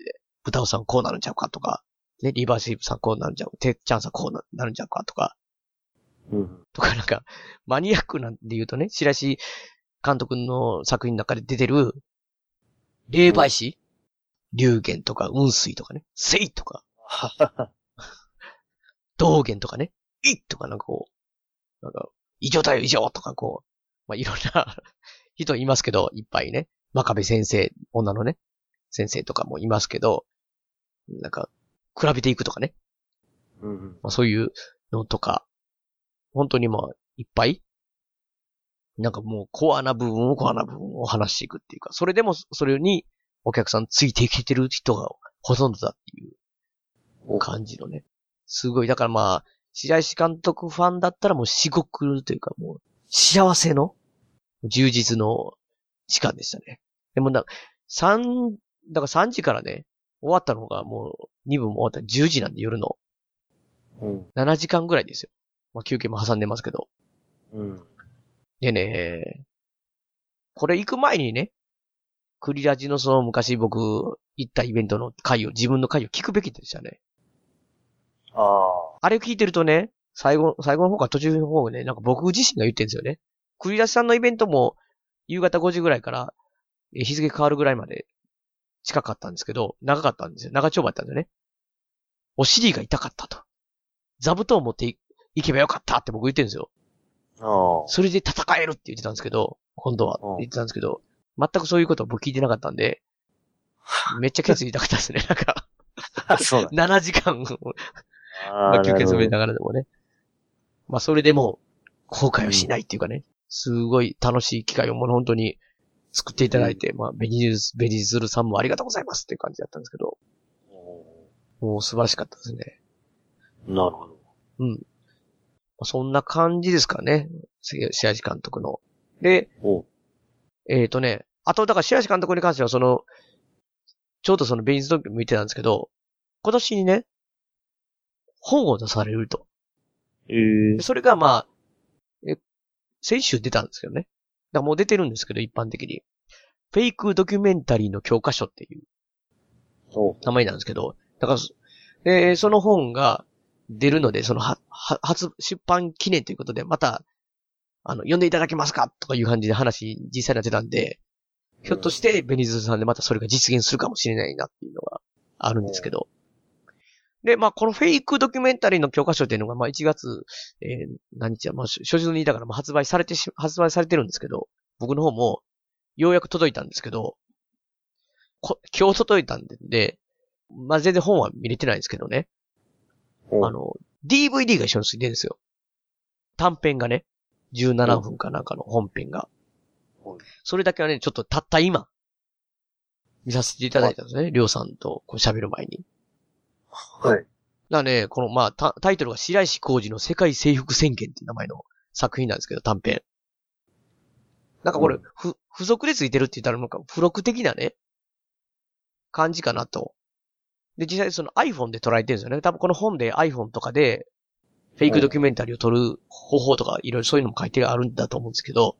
豚尾さんこうなるんちゃうかとか、ね、リバーシープさんこうなるんちゃう、てっちゃんさんこうななるんちゃうかとか、 うん。 とかなんか、マニアックなんで言うとね、白石監督の作品の中で出てる、霊媒師、龍玄とか雲水とかね、聖とか、道元とかね、いとかなんかこう、なんか、異常だよ異常とかこう、まあ、いろんな人いますけど、いっぱいね、真壁先生、女のね、先生とかもいますけど、なんか、比べていくとかね、 うん。 まあ、そういうのとか、本当にまあ、いっぱいなんかもうコアな部分をコアな部分を話していくっていうか、それでもそれにお客さんついていけてる人がほとんどだっていう感じのね。すごい、だからまあ、白石監督ファンだったらもう至極というかもう幸せの充実の時間でしたね。でもな、三、だからさんじからね、終わったのがもうにぶんも終わったらじゅうじなんで夜の。 うん。 ななじかんぐらいですよ。まあ休憩も挟んでますけど。 うん。 でね、これ行く前にね、クリラジのその昔僕行ったイベントの回を、自分の回を聞くべきでしたね。 ああ。 あれを聞いてるとね、最後、最後の方か途中の方ね、なんか僕自身が言ってるんですよね。クリラジさんのイベントも夕方ごじぐらいから日付変わるぐらいまで近かったんですけど、長かったんですよ。長丁場だったんですよね。お尻が痛かったと。座布団を持って行けばよかったって僕言ってるんですよ。 ああ。 それで戦えるって言ってたんですけど、今度は言ってたんですけど、全くそういうことを僕聞いてなかったんで、めっちゃケツ痛かったですね、なんか。 そうだ。 ななじかん、まああ休憩するなながらでもね。まあそれでも、後悔をしないっていうかね、すごい楽しい機会をもう本当に作っていただいて、まあベニズル、ベニズルさんもありがとうございますっていう感じだったんですけど、もう素晴らしかったですね。 なるほど。 うん。そんな感じですかね。白石監督の。で、えっとね、あと、だから白石監督に関しては、その、ちょうどそのベニズドッキも見てたんですけど、今年にね、本を出されると。 ええー。 それがまあ、え、先週出たんですけどね。だからもう出てるんですけど、一般的に。フェイクドキュメンタリーの教科書っていう名前なんですけど、だから、えー、その本が出るので、そのは、は、初出版記念ということで、また、あの、読んでいただけますかとかいう感じで話、実際になってたんで、ひょっとしてベニズルさんでまたそれが実現するかもしれないなっていうのがあるんですけど。で、まあ、このフェイクドキュメンタリーの教科書っていうのが、まあ、いちがつ、えー、何日は、まあ、初日にだから、まあ、発売されてし、発売されてるんですけど、僕の方も、ようやく届いたんですけど、こ今日届いたんで、でまあ、全然本は見れてないんですけどね。あの、ディーブイディー が一緒についてるんですよ。短編がね、じゅうななふんかなんかの本編が。それだけはね、ちょっとたった今、見させていただいたんですね。りょうさんとこう喋る前に。 はい。 だからね、この、まあ、タ、タイトルが白石浩二の世界征服宣言っていう名前の作品なんですけど、短編。なんかこれ、ふ、付属でついてるって言ったらなんか付録的なね、感じかなと。で、実際その iPhone で捉えてるんですよね。多分この本で iPhone とかで、フェイクドキュメンタリーを撮る方法とかいろいろそういうのも書いてあるんだと思うんですけど、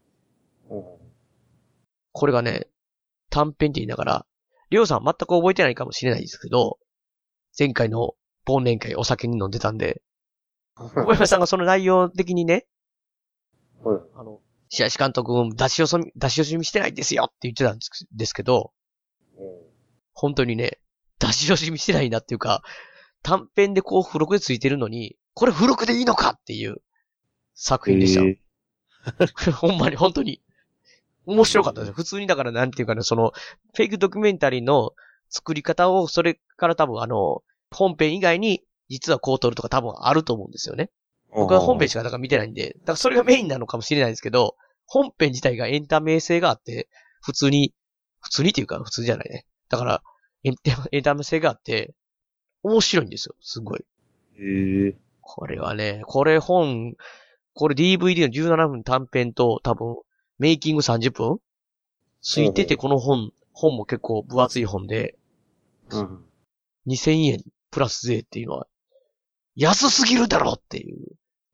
これがね、短編って言いながら、りょうさん全く覚えてないかもしれないですけど、前回の忘年会お酒に飲んでたんで、小山さんがその内容的にね、あの、白石監督出し惜しみ、出し惜しみしてないですよって言ってたんですけど、本当にね、出し惜しみしてないなっていうか、短編でこう付録でついてるのに、これ付録でいいのかっていう作品でした。えー、ほんまに本当に。面白かったですよ。普通にだからなんていうかね、その、フェイクドキュメンタリーの作り方を、それから多分あの、本編以外に、実はこう撮るとか多分あると思うんですよね。僕は本編しかだから見てないんで、だからそれがメインなのかもしれないですけど、本編自体がエンタメ性があって、普通に、普通にっていうか普通じゃないね。だから、エンタ、エンタメ性があって、面白いんですよ。すごい。 へー。 これはね、これ本、これ ディーブイディー のじゅうななふん短編と多分、メイキングさんじゅっぷんついてて、この本、本も結構分厚い本で、 うん、 にせんえんプラス税っていうのは、安すぎるだろっていう。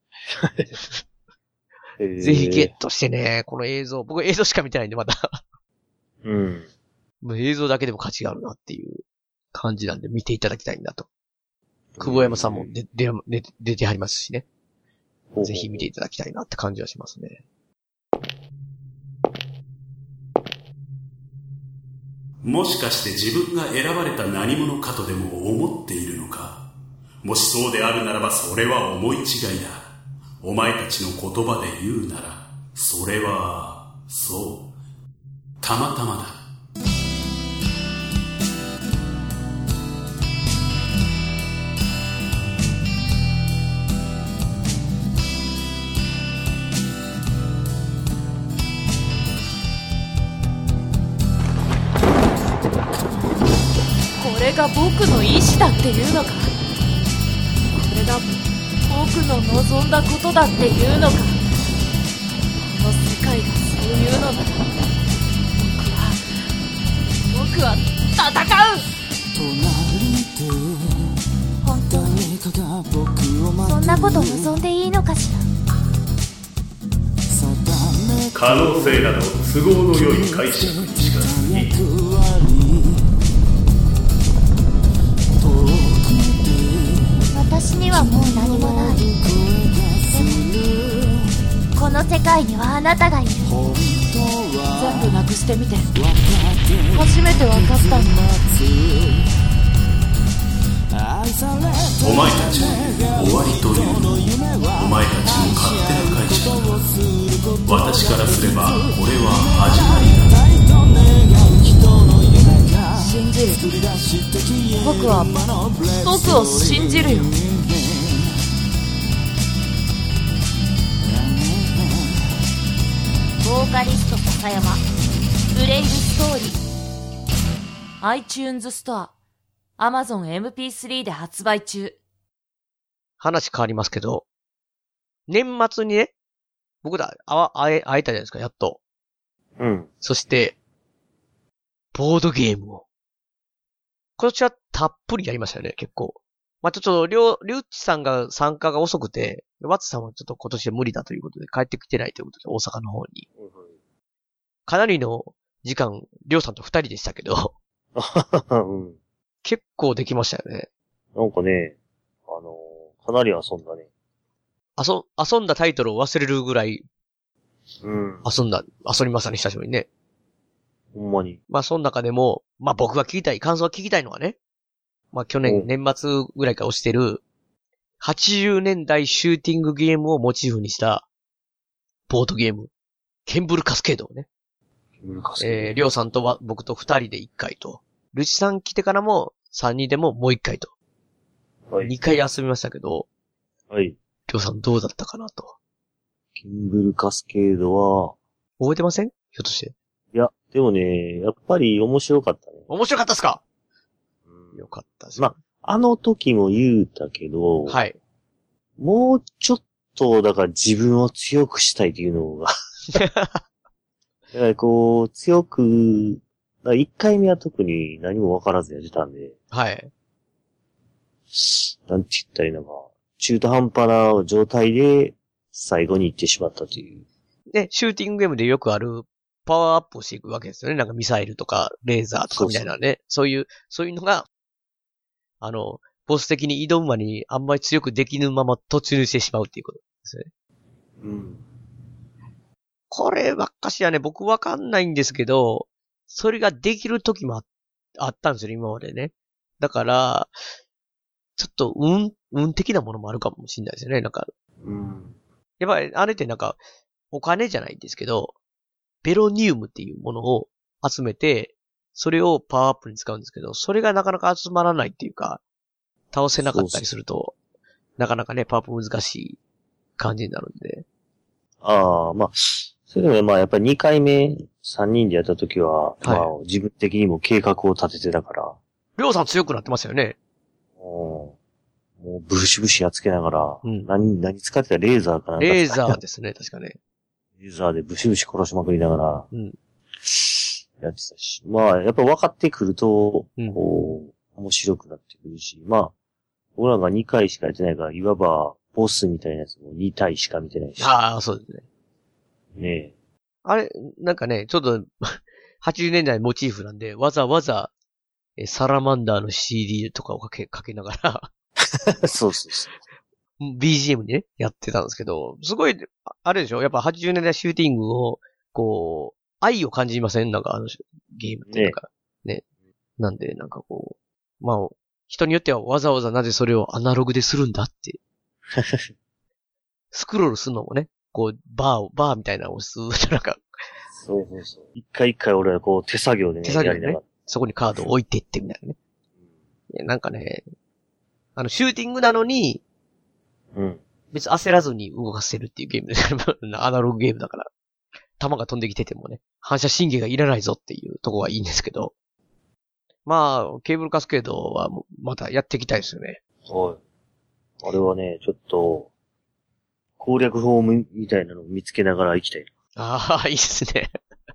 ぜひゲットしてね、この映像、僕映像しか見てないんでまだ。 うん。 もう映像だけでも価値があるなっていう感じなんで見ていただきたいんだと。久保山さんもででで出てはりますしね。ぜひ見ていただきたいなって感じはしますね。 もしかして自分が選ばれた何者かとでも思っているのか。もしそうであるならばそれは思い違いだ。お前たちの言葉で言うならそれはそうたまたまだ。 これが僕の意志だっていうのか。これが僕の望んだことだっていうのか。この世界がそういうのなら僕は僕は戦う。 本当にそんなこと望んでいいのかしら。 可能性など都合の良い解釈にしかいい。 私にはもう何もない。でもこの世界にはあなたがいる。 全部なくしてみて初めて分かったんだ。 お前たちの終わりというのお前たちの勝手な解釈だ。私からすればこれは始まりだ。 信じる。僕は僕を信じるよ。 ボーカリスト笹山ブレイブストーリー iTunes ストア Amazon エムピースリー で発売中。 話変わりますけど、年末にね、僕らあ会え、会えたじゃないですか、やっと。 うん。 そして、ボードゲームを。今年はたっぷりやりましたよね、結構。まあ、ちょっと、りょう、りゅうちさんが参加が遅くて、ワッツさんはちょっと今年は無理だということで帰ってきてないということで、大阪の方に。かなりの時間、りょうさんと二人でしたけど、 うん、 結構できましたよね。 なんかね、あのー、かなり遊んだね。 遊、遊んだタイトルを忘れるぐらい、 うん。 遊んだ、遊びましたね、久しぶりにね。 ほんまに。 まあ、その中でも、まあ僕が聞きたい、感想が聞きたいのはね、まあ去年、年末ぐらいから推してる、はちじゅうねんだいシューティングゲームをモチーフにした、ボードゲーム、ケンブルカスケードをね。 ケンブルカスケード。 えー、りょうさんとは僕と二人で一回と、ルチさん来てからも三人でももう一回と。はい。二回遊びましたけど、 はい。 りょうさんどうだったかなと。 ケンブルカスケードは、 覚えてません？ひょっとして。 いや、でもね、やっぱり面白かったね。 面白かったっすか？うん、よかったです。 まあ、あの時も言うたけど、 はい。 もうちょっと、だから自分を強くしたいというのが。だからこう、強く、一回目は特に何も分からずやってたんで。 はい。 なんて言ったらいいのか、中途半端な状態で最後に行ってしまったという。 ね、シューティングゲームでよくある、パワーアップをしていくわけですよね。なんかミサイルとか、レーザーとかみたいなね。そうそういう、そういうのが、あの、ボス的に挑む間にあんまり強くできぬまま突入してしまうっていうことですね。 うん。 こればっかしはね、僕わかんないんですけど、それができる時も あ, あったんですよ、今までね。だから、ちょっと運、運的なものもあるかもしれないですよね、なんか。 うん。 やっぱり、あれってなんか、お金じゃないんですけど、ベロニウムっていうものを集めて、それをパワーアップに使うんですけど、それがなかなか集まらないっていうか、倒せなかったりすると、なかなかね、パワーアップ難しい感じになるんで。 ああ、まあ、それでもね、まあやっぱりにかいめさんにんでやった時は、はい、まあ自分的にも計画を立ててたから。 りょうさん強くなってますよね。 もう、もうブシブシやっつけながら、 うん、 何、何使ってたレーザーかな。 レーザーですね、確かね。 レーザーでブシブシ殺しまくりながら、 うん、 やってたし。まあ、やっぱ分かってくると、 うん、 こう、面白くなってくるし、まあ、僕らがにかいしかやってないから、いわば、ボスみたいなやつもに体しか見てないし。 ああ、そうですね。 ねえ。 あれ、なんかね、ちょっと、はちじゅうねんだいモチーフなんで、わざわざ、 えサラマンダーの シーディー とかをかけ、かけながら、 そうそうそう。 ビージーエム にね、やってたんですけど、すごい、あれでしょやっぱはちじゅうねんだいシューティングを、こう、愛を感じませんなんかあのゲームってなんか、ね。ね。なんで、なんかこう、まあ、人によってはわざわざなぜそれをアナログでするんだって。スクロールするのもね、こう、バーを、バーみたいなのを押す、なんか。 そうそうそう。一回一回俺はこう手作業でね、 手作業でねやりながら。 そこにカードを置いてってみたいなね。いやなんかね、あの、シューティングなのに、 うん。 別に焦らずに動かせるっていうゲームで、アナログゲームだから。弾が飛んできててもね、反射神経がいらないぞっていうところはいいんですけど。まあ、ケーブルカスケードはまたやっていきたいですよね。 はい。あれはね、ちょっと、攻略法みたいなのを見つけながら生きたい。 ああ、いいですね。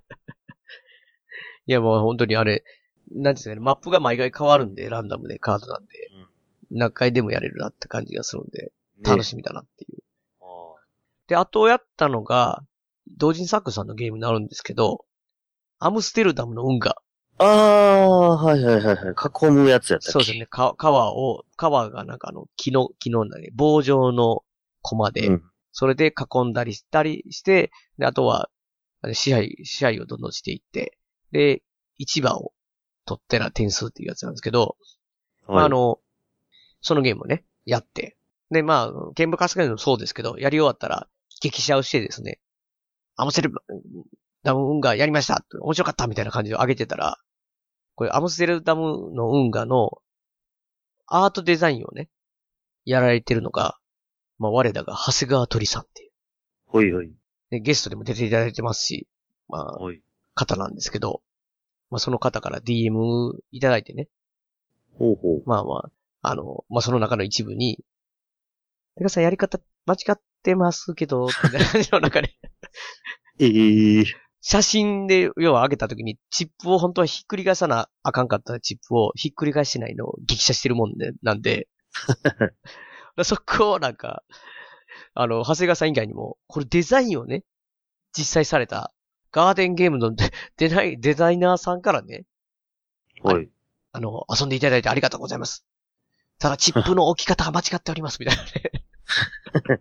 いやもう本当にあれ、なんですかね、マップが毎回変わるんで、ランダムでカードなんで、うん、何回でもやれるなって感じがするんで、楽しみだなっていう。ね、あで、あとやったのが、同人作家さんのゲームになるんですけど、アムステルダムの運河。 ああ、はいはいはいはい。囲むやつやったっけ。 そうですね。か川を、川がなんかあの、木の、木のね、棒状の駒で、うん、それで囲んだりしたりして、で、あとは、支配、支配をどんどんしていって、で、市場を取ってな点数っていうやつなんですけど、はい、まあ、あの、そのゲームをね、やって、で、まあ、ゲームカスケードもそうですけど、やり終わったら、激写をしてですね、アムステルダム運河やりました面白かったみたいな感じを上げてたら、これアムステルダムの運河のアートデザインをね、やられてるのが、まあ我らが長谷川鳥さんっていう。 ほいほい。 で、ゲストでも出ていただいてますし、まあ、方なんですけど、まあその方から ディーエム いただいてね。 ほうほう。 まあまあ、あの、まあその中の一部に、てかさんやり方間違ってますけど、みたいな感じの中で。 ええー。 写真で、要は上げた時に、チップを本当はひっくり返さなあかんかったチップをひっくり返してないのを激写してるもんで、なんで、そこをなんか、あの、長谷川さん以外にも、これデザインをね、実際された、ガーデンゲームのデデザイデザイナーさんからね、 はい。 あの、遊んでいただいてありがとうございます。ただ、チップの置き方が間違っております、みたいなね。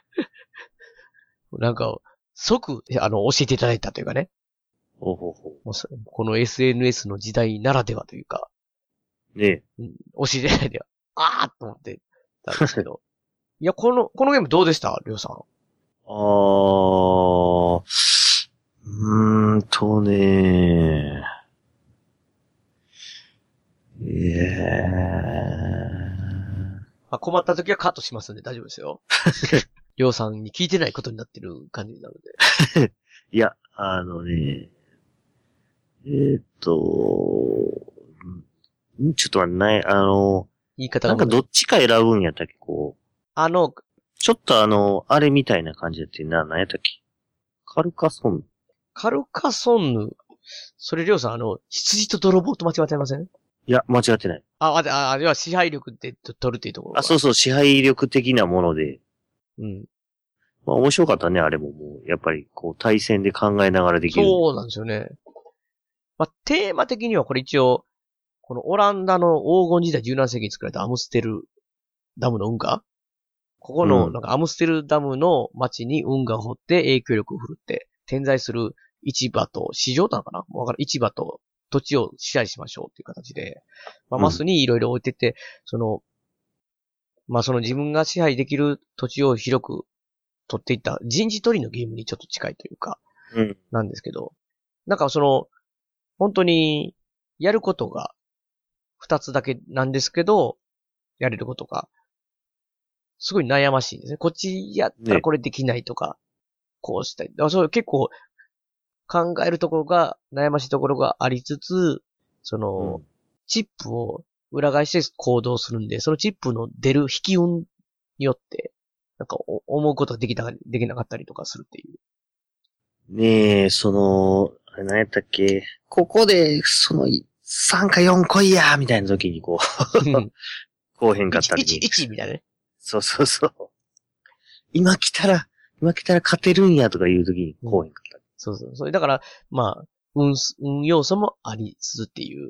なんか、即、あの、教えていただいたというかね。 ほうほうほう。 この エスエヌエス の時代ならではというか。 ねえ。 うん、教えていただいて、あーっと思ってたんですけど。いや、この、このゲームどうでしたりょうさん。 あー、うーんとねー。いやー。 まあ、困った時はカットしますんで大丈夫ですよ。りょうさんに聞いてないことになってる感じになるので。いや、あのね、えー、っと、ちょっと待ってない、あの、 言い方が。 なんかどっちか選ぶんやったっけ、こう。 あの、 ちょっとあの、あれみたいな感じやってな、なんやったっけ。カルカソンヌ。 カルカソンヌ。それりょうさん、あの、羊と泥棒と間違ってません？ いや、間違ってない。 あ、あ、あ、要は支配力って取るっていうところ。 あ、そうそう、支配力的なもので。 うん。 まあ面白かったね、あれももう。やっぱり、こう、対戦で考えながらできる。 そうなんですよね。まあ、テーマ的にはこれ一応、このオランダの黄金時代じゅうなな世紀に作られたアムステルダムの運河ここの、なんかアムステルダムの町に運河を掘って影響力を振るって、点在する市場と、市場なのかなわかる市場と土地を支配しましょうっていう形で、まあ、マスにいろいろ置いてて、うん、その、まあ、その自分が支配できる土地を広く取っていった人事取りのゲームにちょっと近いというか、 うん、 なんですけど、なんかその、本当にやることが二つだけなんですけど、やれることが、すごい悩ましいんですね。こっちやったらこれできないとか、ね、こうしたい。だからそう結構考えるところが、悩ましいところがありつつ、その、うん、チップを裏返して行動するんで、そのチップの出る引き運によって、なんか思うことができた、できなかったりとかするっていう。 ねえ、その、あれ何やったっけ、ここで、その、さんかよん来いやみたいな時にこう、うん、こうへんかったり。 いち、いちみたいなね。 そうそうそう。今来たら、今来たら勝てるんやとかいう時にこうへんかったり。 そうそうそう。だから、まあ、運、運要素もありつつっていう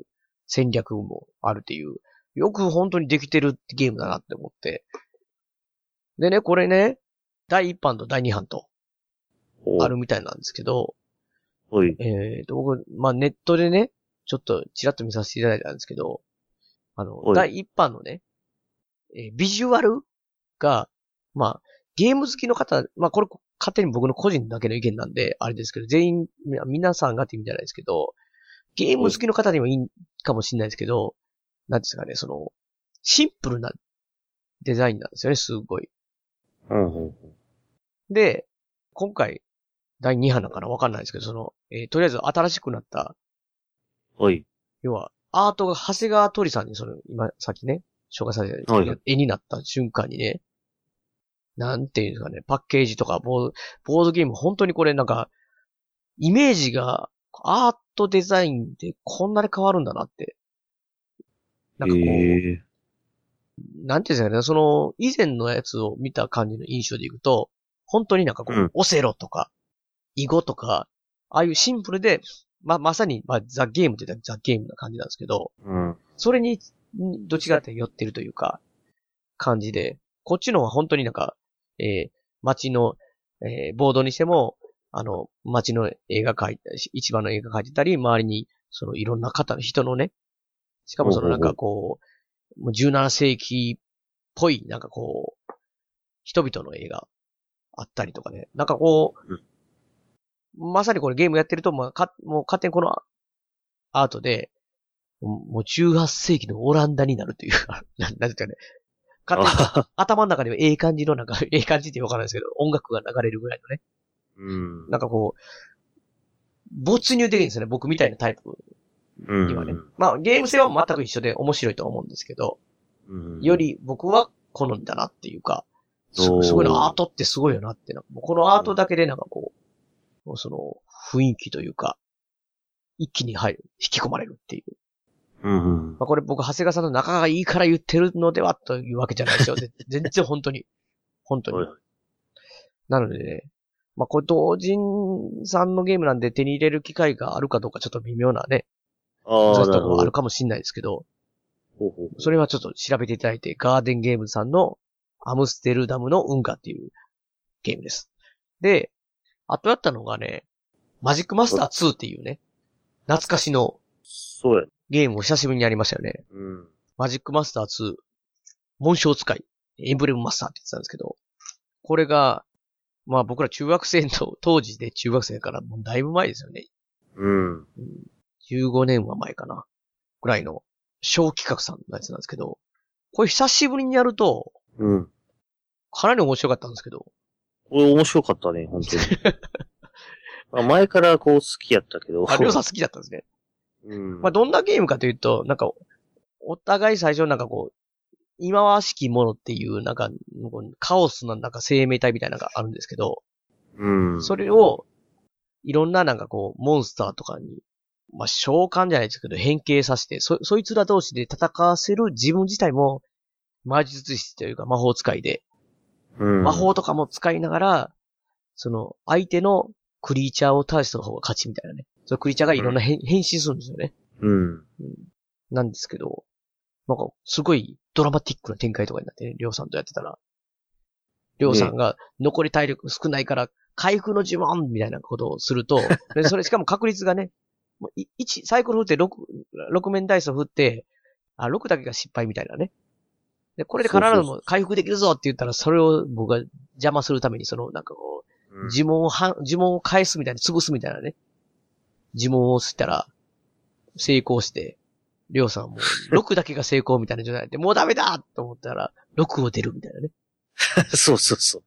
戦略もあるっていう、よく本当にできてるゲームだなって思って。でね、これね、だいいち版とだいに版と、あるみたいなんですけど、 はい。 えーと、僕、まあ、ネットでね、ちょっとちらっと見させていただいたんですけど、あの、だいいち版のね、えー、ビジュアルが、まあ、ゲーム好きの方、まあ、これ、勝手に僕の個人だけの意見なんで、あれですけど、全員、皆さんがって意味じゃないですけど、ゲーム好きの方にもいいかもしれないですけど、なんですかね、その、シンプルなデザインなんですよね、すごい。 うんうん、 で、今回、だいに版だからわかんないですけど、その、えー、とりあえず新しくなった、 はい。 要は、アートが長谷川鳥さんに、その、今、さっきね、紹介された、はい、絵になった瞬間にね、なんていうんですかね、パッケージとかボード、ボードゲーム、本当にこれなんか、イメージが、アートデザインでこんなに変わるんだなって。なんかこう、えー、なんていうんですかね、その、以前のやつを見た感じの印象でいくと、本当になんかこう、うん、オセロとか、囲碁とか、ああいうシンプルで、ま、まさに、まあ、ザ・ゲームって言ったらザ・ゲームな感じなんですけど、うん、それに、どっちかって寄ってるというか、感じで、こっちの方が本当になんか、えー、街の、えー、ボードにしても、あの、街の映画描いたり、市場の映画描いてたり、周りに、そのいろんな方の人のね、しかもそのなんかこう、もうじゅうなな世紀っぽい、なんかこう、人々の映画あったりとかね、なんかこう、うん、まさにこれゲームやってると、まあ、か、もう勝手にこのアートで、もうじゅうはっ世紀のオランダになるというか、なんですかね。勝手に頭の中ではええ感じのなんか、ええ感じってわからないですけど、音楽が流れるぐらいのね。うん。なんかこう、没入できるんですよね、僕みたいなタイプにはね。うん、まあ、ゲーム性は全く一緒で面白いと思うんですけど、うん、より僕は好んだなっていうか、すごい、すごいな、アートってすごいよなってな、このアートだけでなんかこう、その雰囲気というか、一気に入る、引き込まれるっていう。うんうん、まあ、これ僕、長谷川さんの仲がいいから言ってるのではというわけじゃないですよ。全然本当に。本当に。なのでね、まあ、これ同人さんのゲームなんで手に入れる機会があるかどうかちょっと微妙なね、難しいところあるかもしれないですけど、ほうほうほう、それはちょっと調べていただいて、ガーデンゲームズさんのアムステルダムの運河っていうゲームです。で、あとやったのがね、マジックマスターツーっていうね、懐かしの、 そうや。 ゲームを久しぶりにやりましたよね。うん。マジックマスターツー、紋章使い、エンブレムマスターって言ってたんですけど、これが、まあ僕ら中学生の、当時で中学生からもうだいぶ前ですよね。うん。じゅうごねんは前かな。ぐらいの小企画さんのやつなんですけど、これ久しぶりにやると、うん。かなり面白かったんですけど。 これ面白かったね、本当に。まあ前からこう好きやったけど。 あ、りょうさん好きだったんですね。うん、まあ、どんなゲームかというと、なんか、お互い最初なんかこう、忌まわしきものっていう、なんか、カオスななんか生命体みたいなのがあるんですけど、うん。それを、いろんななんかこう、モンスターとかに、まあ、召喚じゃないですけど、変形させて、そ、そいつら同士で戦わせる自分自体も、魔術師というか魔法使いで、うん。魔法とかも使いながら、その、相手のクリーチャーを倒した方が勝ちみたいなね。そのクリーチャーがいろんな変、うん、変身するんですよね。うん。うん、なんですけど、なんか、すごいドラマティックな展開とかになってね、りょうさんとやってたら、りょうさんが残り体力少ないから、回復の呪文みたいなことをすると、でそれしかも確率がね、いち、サイクル振ってろく、ろく面ダイスを振って、あ、ろくだけが失敗みたいなね。で、これで必ずも回復できるぞって言ったら、それを僕が邪魔するために、その、なんかこう、呪文をは、呪文を返すみたいな、潰すみたいなね。呪文を吸ったら、成功して、りょうさんも、ろくだけが成功みたいな状態で、もうダメだと思ったら、ろくを出るみたいなね。 そうそうそう。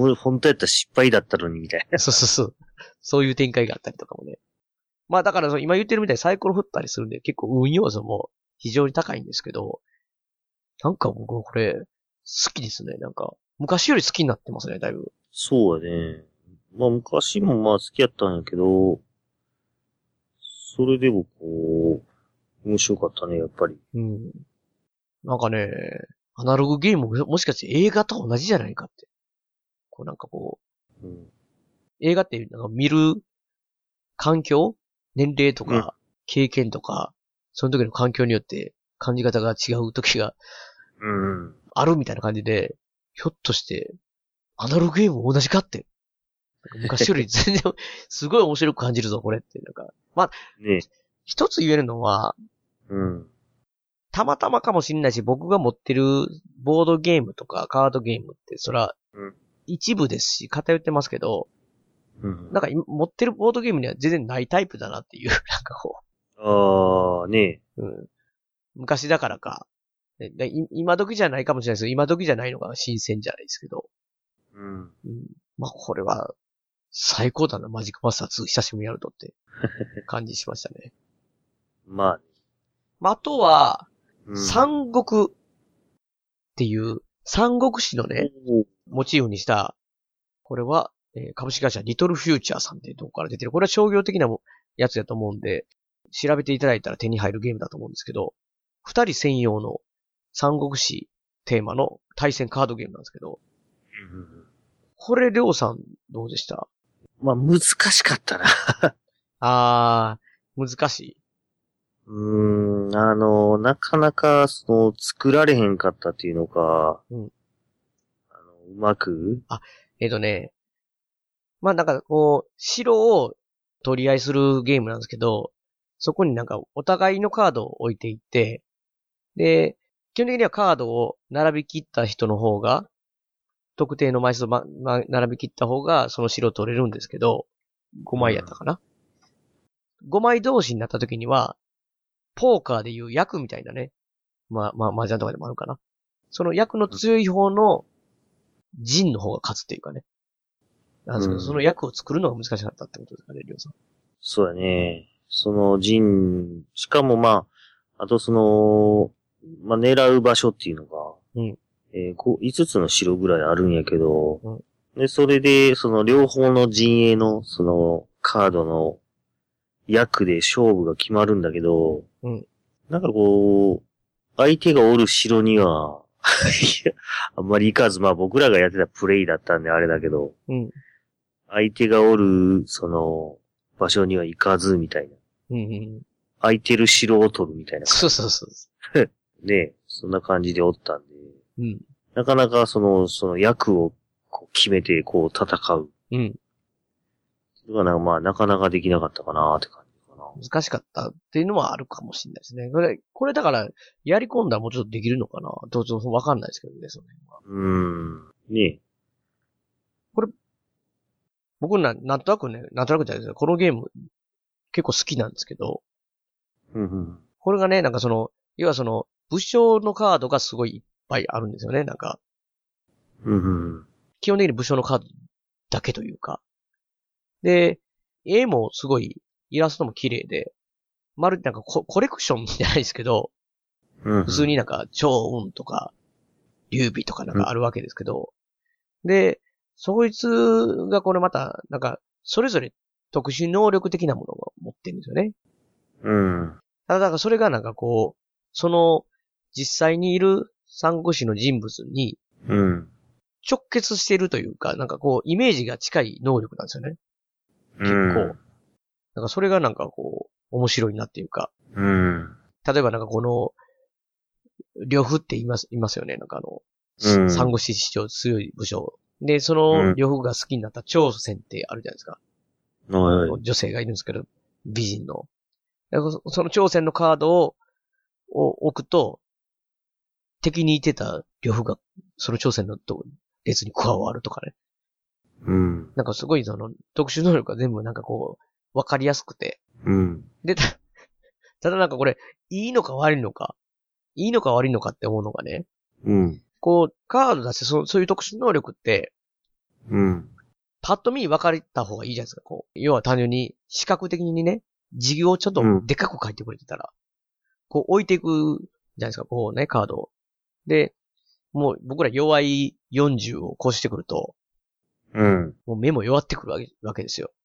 本当やったら失敗だったのに、みたいな。 そうそうそう。そういう展開があったりとかもね。まあだから今言ってるみたいにサイコロ振ったりするんで、結構運要素も非常に高いんですけど、なんか僕これ、好きですね。なんか、昔より好きになってますね、だいぶ。 そうやね。まあ昔もまあ好きやったんやけど、それでもこう、面白かったね、やっぱり。 うん。なんかね、アナログゲームももしかして映画と同じじゃないかって。こうなんかこう、うん、映画ってなんか見る環境年齢とか、経験とか、 その時の環境によって感じ方が違う時がうん。 あるみたいな感じで、ひょっとして、アナログゲーム同じかって。なんか昔より全然、すごい面白く感じるぞ、これって。なんか、まあ、 ね一つ言えるのは、 うん。 たまたまかもしれないし、僕が持ってるボードゲームとかカードゲームって、そら、一部ですし、偏ってますけど、 うん。 なんか持ってるボードゲームには全然ないタイプだなっていう、なんかこああ、ねう、うん、昔だからか、でで今時じゃないかもしれないですけど、今時じゃないのが新鮮じゃないですけど、 うん。 うん、まあこれは最高だな、マジックマスターツー久しぶりにやるとって感じしましたね。 まあ、 まあ、あとは、 うん、 三国っていう三国志のね、モチーフにした、これは、えー、株式会社リトルフューチャーさんっていうところから出てる。これは商業的なやつだと思うんで、調べていただいたら手に入るゲームだと思うんですけど、二人専用の三国志テーマの対戦カードゲームなんですけど、 うん、 これ、りょうさんどうでした？ まあ、難しかったな。 あー、難しい。 うーん、あの、なかなか、その、作られへんかったっていうのか、 うん。 あの、うまくあ、えっとね、まあなんかこう、白を取り合いするゲームなんですけど、そこになんかお互いのカードを置いていって、で、基本的にはカードを並び切った人の方が、特定の枚数を、まま、並び切った方がその白を取れるんですけど、ごまいやったかな、うん、ごまい同士になった時には、ポーカーでいう役みたいなね。まあ、まあ、麻雀とかでもあるかな。その役の強い方の陣の方が勝つっていうかね。なんですけど、うん、その役を作るのが難しかったってことですかね、りょうさん。 そうやね。その陣、しかもまあ、あとその、まあ狙う場所っていうのが、 うん。 えー、こう、五つの城ぐらいあるんやけど、 うん、 で、それで、その両方の陣営の、その、カードの、役で勝負が決まるんだけど、 うん。 なんかこう、相手がおる城には、あんまり行かず、まあ僕らがやってたプレイだったんであれだけど、 うん。 相手がおる、その、場所には行かず、みたいな。 うんうん。 空いてる城を取るみたいな。 そうそうそう。 ね、そんな感じでおったんで。 うん。 なかなかその、その役をこう決めて、こう戦う。 うん。 それがまあ、なかなかできなかったかなって感じかな。 難しかったっていうのはあるかもしれないですね。これ、これだから、やり込んだらもうちょっとできるのかなどうぞわかんないですけどね、その辺は。 うーん。ねこれ、僕な、なんとなくね、なんとなくじゃないですか。このゲーム、結構好きなんですけど、 うんうん、 これがね、なんかその、要はその、武将のカードがすごいいっぱいあるんですよね、なんか。 うんうん、 基本的に武将のカードだけというか。で、絵もすごい、イラストも綺麗で、まるでなんか コ, コレクションじゃないですけど、 うんうん、 普通になんか超運とか、劉備とかなんかあるわけですけど、うん、で、そいつがこれまた、なんか、それぞれ特殊能力的なものを持ってるんですよね。 うん。 ただ、だからそれがなんかこう、その、実際にいる三国志の人物に、直結しているというか、なんかこう、イメージが近い能力なんですよね。結構。うん、なんかそれがなんかこう、面白いなっていうか。 うん、 例えばなんかこの、呂布って言います、言いますよね。なんかあの、うん、三国志史上強い武将。で、その呂布が好きになった張戦ってあるじゃないですか。 うん、 女性がいるんですけど、美人の。その張戦のカードを、を置くと、敵にいてた呂布が、その張戦の列に加わるとかね。 うん。 なんかすごいその、特殊能力が全部なんかこう、わかりやすくて。 うん。 で、た、ただなんかこれ、いいのか悪いのか、いいのか悪いのかって思うのがね。 うん。 こう、カード出して、そう、そういう特殊能力って、 うん。 パッと見分かれた方がいいじゃないですか。こう、要は単純に、視覚的にね、事業をちょっとでかく書いてくれてたら、うん、こう置いていくじゃないですか、こうね、カードを。で、もう僕ら弱いよんじゅうを越してくると、 うん。 もう目も弱ってくるわけ、わけですよ。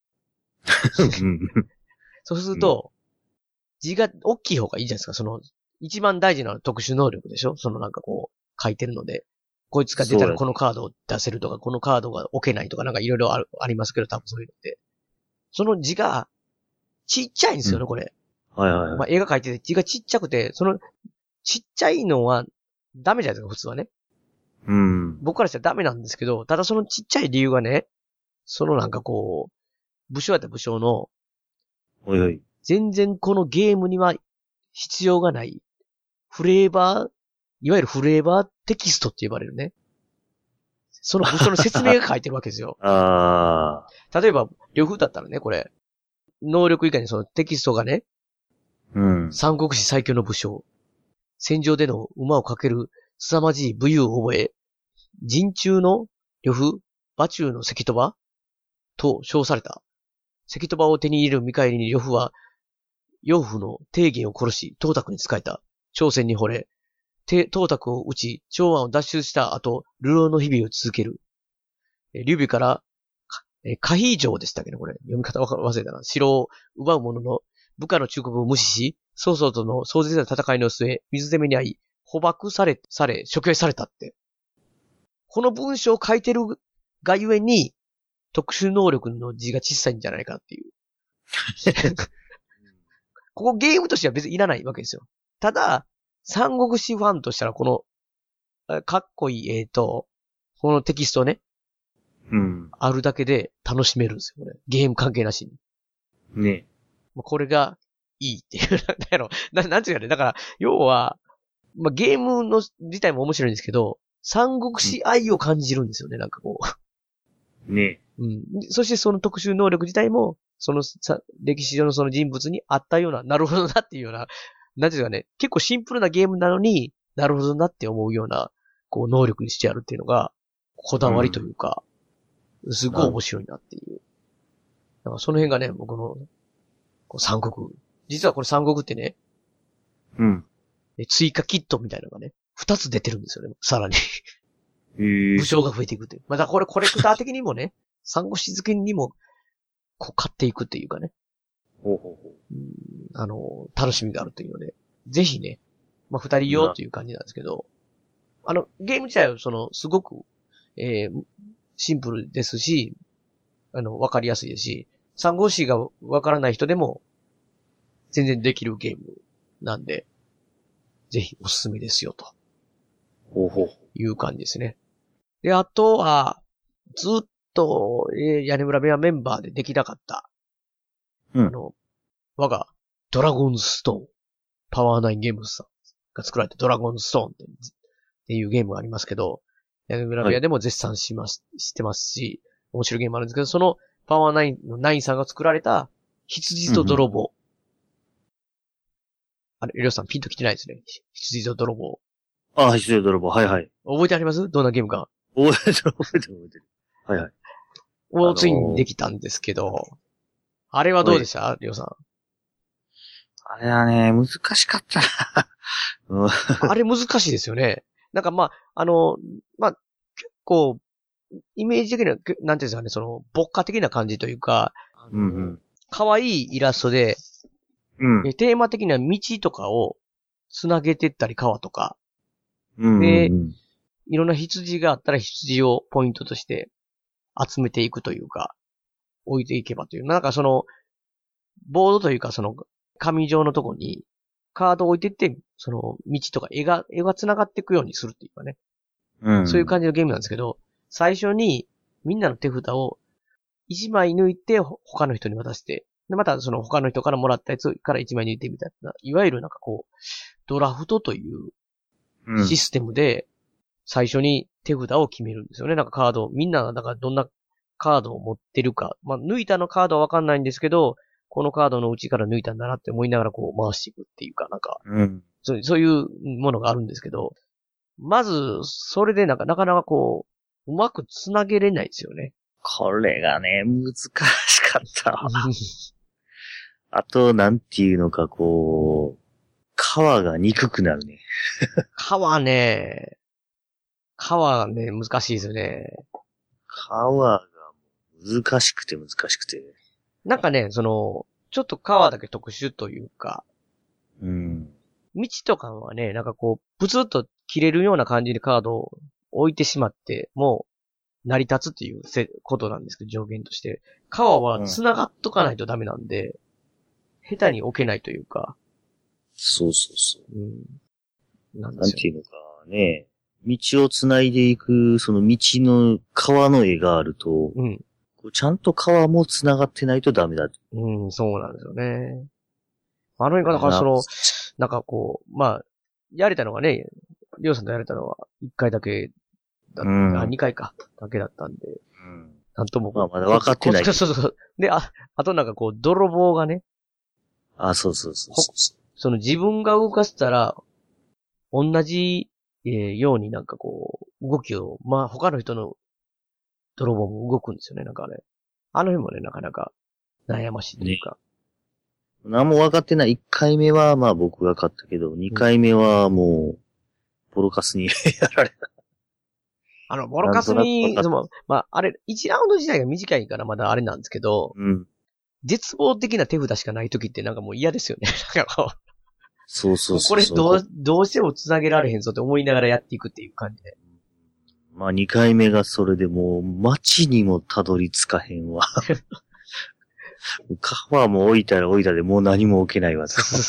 そうすると、字が大きい方がいいじゃないですか。その、一番大事な特殊能力でしょ？そのなんかこう、書いてるので。こいつが出たらこのカードを出せるとか、このカードが置けないとか、なんかいろいろある、ありますけど、多分そういうのって。その字が、ちっちゃいんですよね、うん、これ。 はいはいはい。 まあ、絵が描いてて字がちっちゃくて、その、ちっちゃいのはダメじゃないですか、普通はね。 うん。 僕からしたらダメなんですけど、ただそのちっちゃい理由がね、そのなんかこう、武将やった武将の、 おいおい。 全然このゲームには必要がない、フレーバー、いわゆるフレーバーテキストって呼ばれるね。その武将の説明が書いてるわけですよ。 ああ。 例えば、呂布だったらね、これ、能力以外にそのテキストがね、 うん。 三国志最強の武将。戦場での馬をかける凄まじい武勇を覚え、陣中の呂布、馬中の関戸場と称された。関戸場を手に入れる見返りに呂布は、養父の定元を殺し、董卓に仕えた。朝鮮に惚れ、董卓を撃ち、長安を脱出した後、流浪の日々を続ける。劉備から、可否城でしたっけね、これ。読み方忘れたな。城を奪う者の部下の忠告を無視し、曹操との壮絶な戦いの末、水攻めに遭い、捕獲され、され、処刑されたって。この文章を書いてるがゆえに、特殊能力の字が小さいんじゃないかっていう。ここゲームとしては別にいらないわけですよ。ただ、三国志ファンとしたらこの、かっこいい絵と、このテキストね、 うん。 あるだけで楽しめるんですよ、これ。ゲーム関係なしに。 ね。 これがいいっていう、なんだろう。な、なんていうかね。だから、要は、まあ、ゲームの自体も面白いんですけど、三国志愛を感じるんですよね、なんかこう。ね。 うん。そしてその特殊能力自体も、そのさ、歴史上のその人物にあったような、なるほどなっていうような、なんていうかね、結構シンプルなゲームなのになるほどなって思うような、こう、能力にしてあるっていうのが、こだわりというか、うん、すごい面白いなっていう。だからその辺がね、僕の、こう三国。実はこれ三国ってね、 うん。 追加キットみたいなのがね、二つ出てるんですよね、さらに。 へー。 武将が増えていくっていう。まあ、だからこれコレクター的にもね、三国志好きにも、こう買っていくっていうかね。 ほうほうほう。 うん、あの、楽しみがあるというので、ぜひね、まあ、二人用という感じなんですけど、あの、ゲーム自体はその、すごく、えー、シンプルですし、あの、わかりやすいですし、三国志がわからない人でも、全然できるゲームなんで、ぜひおすすめですよ、と。 ほうほう。 いう感じですね。で、あとは、ずっと、えー、屋根裏部屋メンバーでできなかった、 うん、 あの、我が、ドラゴンズストーン、パワーナインゲームズさんが作られたドラゴンズストーンってっていうゲームがありますけど、屋根裏部屋でも絶賛します、はい、してますし、面白いゲームあるんですけど、そのパワーナインのナインさんが作られた、羊と泥棒。うん、あれ、りょうさんピンと来てないですね。羊と泥棒。 ああ、羊と泥棒。はいはい。 覚えてあります？どんなゲームか。 覚えてる、覚えてる、覚えてる。はいはい。 もうついにできたんですけど、あれはどうでしたりょうさん。 あれはね、難しかったな。 あれ難しいですよね。なんかまあ、あの、まあ、結構、イメージ的な、なんていうんですかね、その、牧歌的な感じというか、 うんうん、 可愛いイラストで、 うん、 テーマ的な道とかをつなげてったり川とか、 うんうん、 で、いろんな羊があったら羊をポイントとして集めていくというか、置いていけばという。なんかその、ボードというかその、紙状のとこにカードを置いてって、その道とか絵が、絵が繋がっていくようにするっていうかね。 うん、 そういう感じのゲームなんですけど、最初にみんなの手札を一枚抜いて他の人に渡して、で、またその他の人からもらったやつから一枚抜いてみたいな、いわゆるなんかこう、ドラフトというシステムで最初に手札を決めるんですよね。なんかカード、みんながだからどんなカードを持ってるか、まあ抜いたのカードはわかんないんですけど、このカードのうちから抜いたんだなって思いながらこう回していくっていうか、なんか、 うん、 そう、そういうものがあるんですけど、まず、それでなんかなかなかこう、うまくつなげれないですよね。 これがね、難しかったわ。あと、なんていうのかこう、皮が憎くなるね。 皮ね、皮ね、難しいですよね。 皮が難しくて難しくて。 なんかね、その、ちょっと皮だけ特殊というか、 うん。 道とかはね、なんかこう、ブツッと切れるような感じでカードを置いてしまって、もう、成り立つっていうことなんですけど、上限として。皮は繋がっとかないとダメなんで、 下手に置けないというか。 そうそうそう。 うん。なんなんていうのかね。道を繋いでいく、その道の川の絵があると、 うん。 ちゃんと川も繋がってないとダメだ。 うん、そうなんですよね。あの映画だからその、なんかこう、まあ、やれたのがね、りょうさんとやれたのは一回だけだった、うん、あ、二回か、だけだったんで、うん、なんとも。 まあまだ分かってない。 そうそうそう。で、あ、あとなんかこう、泥棒がね。 あ、そうそうそうそう。 その自分が動かしたら、同じ、えー、ようになんかこう、動きを、まあ他の人の泥棒も動くんですよね、なんかあれ。あの辺もね、なかなか悩ましいというか。 ね、何も分かってない。いっかいめはまあ僕が勝ったけど、にかいめはもう、ボロカスにやられた。 あの、ボロカスに、その、まあ、あれ、いちラウンド自体が短いからまだあれなんですけど、うん。絶望的な手札しかない時ってなんかもう嫌ですよね。なんかこう。 そうそうそうそう。これどう、どうしても繋げられへんぞって思いながらやっていくっていう感じで。 まあにかいめがそれでもう街にもたどり着かへんわ。川も置いたら置いたでもう何も置けないわ。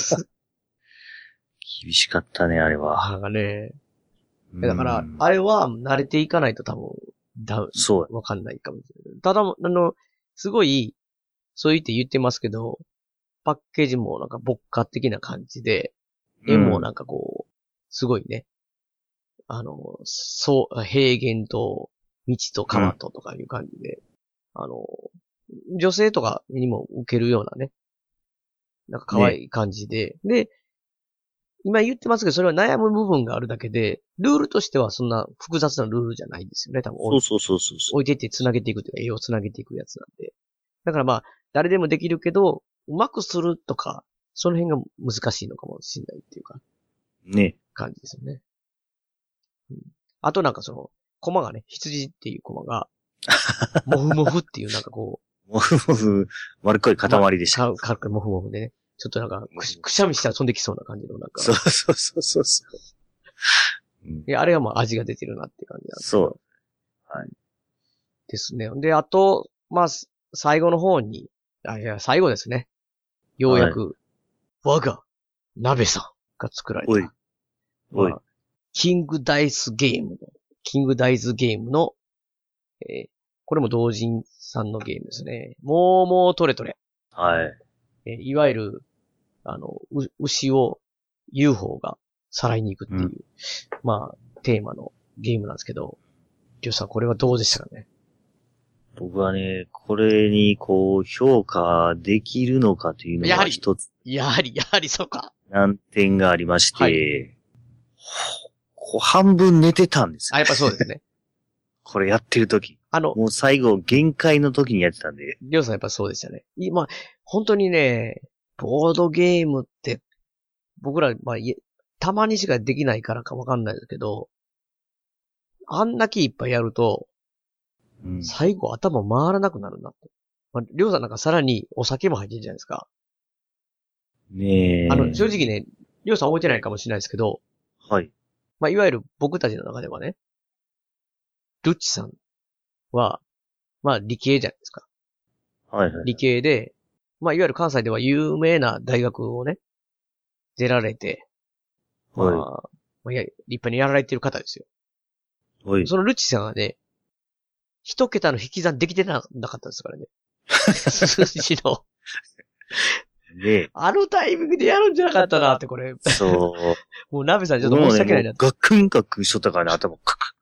厳しかったね、あれは。 なんかね。だから、あれは慣れていかないと多分、だ、 そう。 わかんないかもしれない。ただ、あの、すごい、そう言って言ってますけど、パッケージもなんか牧歌的な感じで、絵もなんかこう、すごいね。あの、そう、平原と道と川ととかいう感じで、うん、あの、女性とかにも受けるようなね、なんか可愛い感じで、ね、で、今言ってますけど、それは悩む部分があるだけで、ルールとしてはそんな複雑なルールじゃないんですよね、多分。 そうそうそうそう。 置いていって繋げていくというか、絵を繋げていくやつなんで。だからまあ、誰でもできるけど、うまくするとか、その辺が難しいのかもしれないっていうか。 ね。 感じですよね。うん、あとなんかその、コマがね、羊っていうコマが、モフモフっていうなんかこう。モフモフ、丸っこい塊でした。 か、か、か、モフモフでね。ちょっとなんかくし、くしゃみしたら飛んできそうな感じのなんか。 そうそうそうそうそう。 いや、あれはまあ味が出てるなって感じなんですけど。 そう。はい。 ですね。で、あと、まあ、最後の方に、あ、いや、最後ですね。ようやく、はい、我が、鍋さんが作られた。 おい。おい、 まあ。キングダイスゲームの、キングダイズゲームの、えー、これも同人さんのゲームですね。もうもうトレトレ。 はい。 えー、いわゆる、あの、う、牛を ユーフォー がさらいに行くっていう、うん、まあ、テーマのゲームなんですけど、りょうさんこれはどうでしたかね？ 僕はね、これにこう、評価できるのかというのが一つ。 やはり、やはりそうか。 難点がありまして、はい、こう半分寝てたんですよ。 あ、やっぱそうですね。 これやってる時。 あの、 もう最後、限界の時にやってたんで。 りょうさんやっぱそうでしたね。今、本当にね、ボードゲームって、僕ら、まあ、たまにしかできないからかわかんないですけど、あんだけいっぱいやると、うん、最後頭回らなくなるなって。まあ、りょうさんなんかさらにお酒も入ってるじゃないですか。 ねえ。 あの、正直ね、りょうさん覚えてないかもしれないですけど、 はい。 まあ、いわゆる僕たちの中ではね、ルッチさんは、まあ、理系じゃないですか。 はいはい。 理系で、まあ、いわゆる関西では有名な大学をね、出られて、 はい。 まあ、まあ、いや立派にやられてる方ですよ。 はい。 そのルッチさんはね、一桁の引き算できてなかったですからね。数字の。 ねあのタイミングでやるんじゃなかったなって、これ。 そう。 もう、ナベさんちょっと申し訳ないなって。 ガクンガクンしとったからね、頭。カク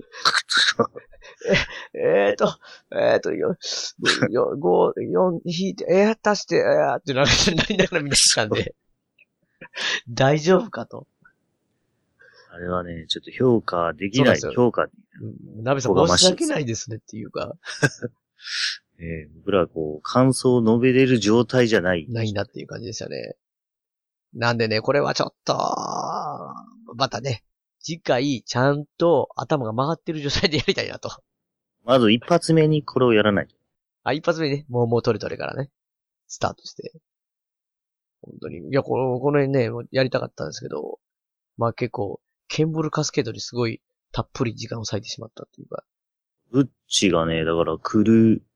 え、えーと、えーと、よ、よ、ご、よん引いて、えー、足して、えーってなりながら見てたんで。大丈夫かと。 あれはね、ちょっと評価できない、評価。 ナベさん申し訳ないですねっていうか。 えー、僕らはこう、感想を述べれる状態じゃない。 ないなっていう感じでしたね。なんでね、これはちょっと、またね、次回、ちゃんと頭が回ってる状態でやりたいなと。 まず一発目にこれをやらない。 あ、一発目ね、もうもうトレトレからね、スタートして。本当に。いや、この、この辺ね、やりたかったんですけど、まあ結構、ケンブルカスケードにすごい、たっぷり時間を割いてしまったっていうか。 ウッチがね、だから来る、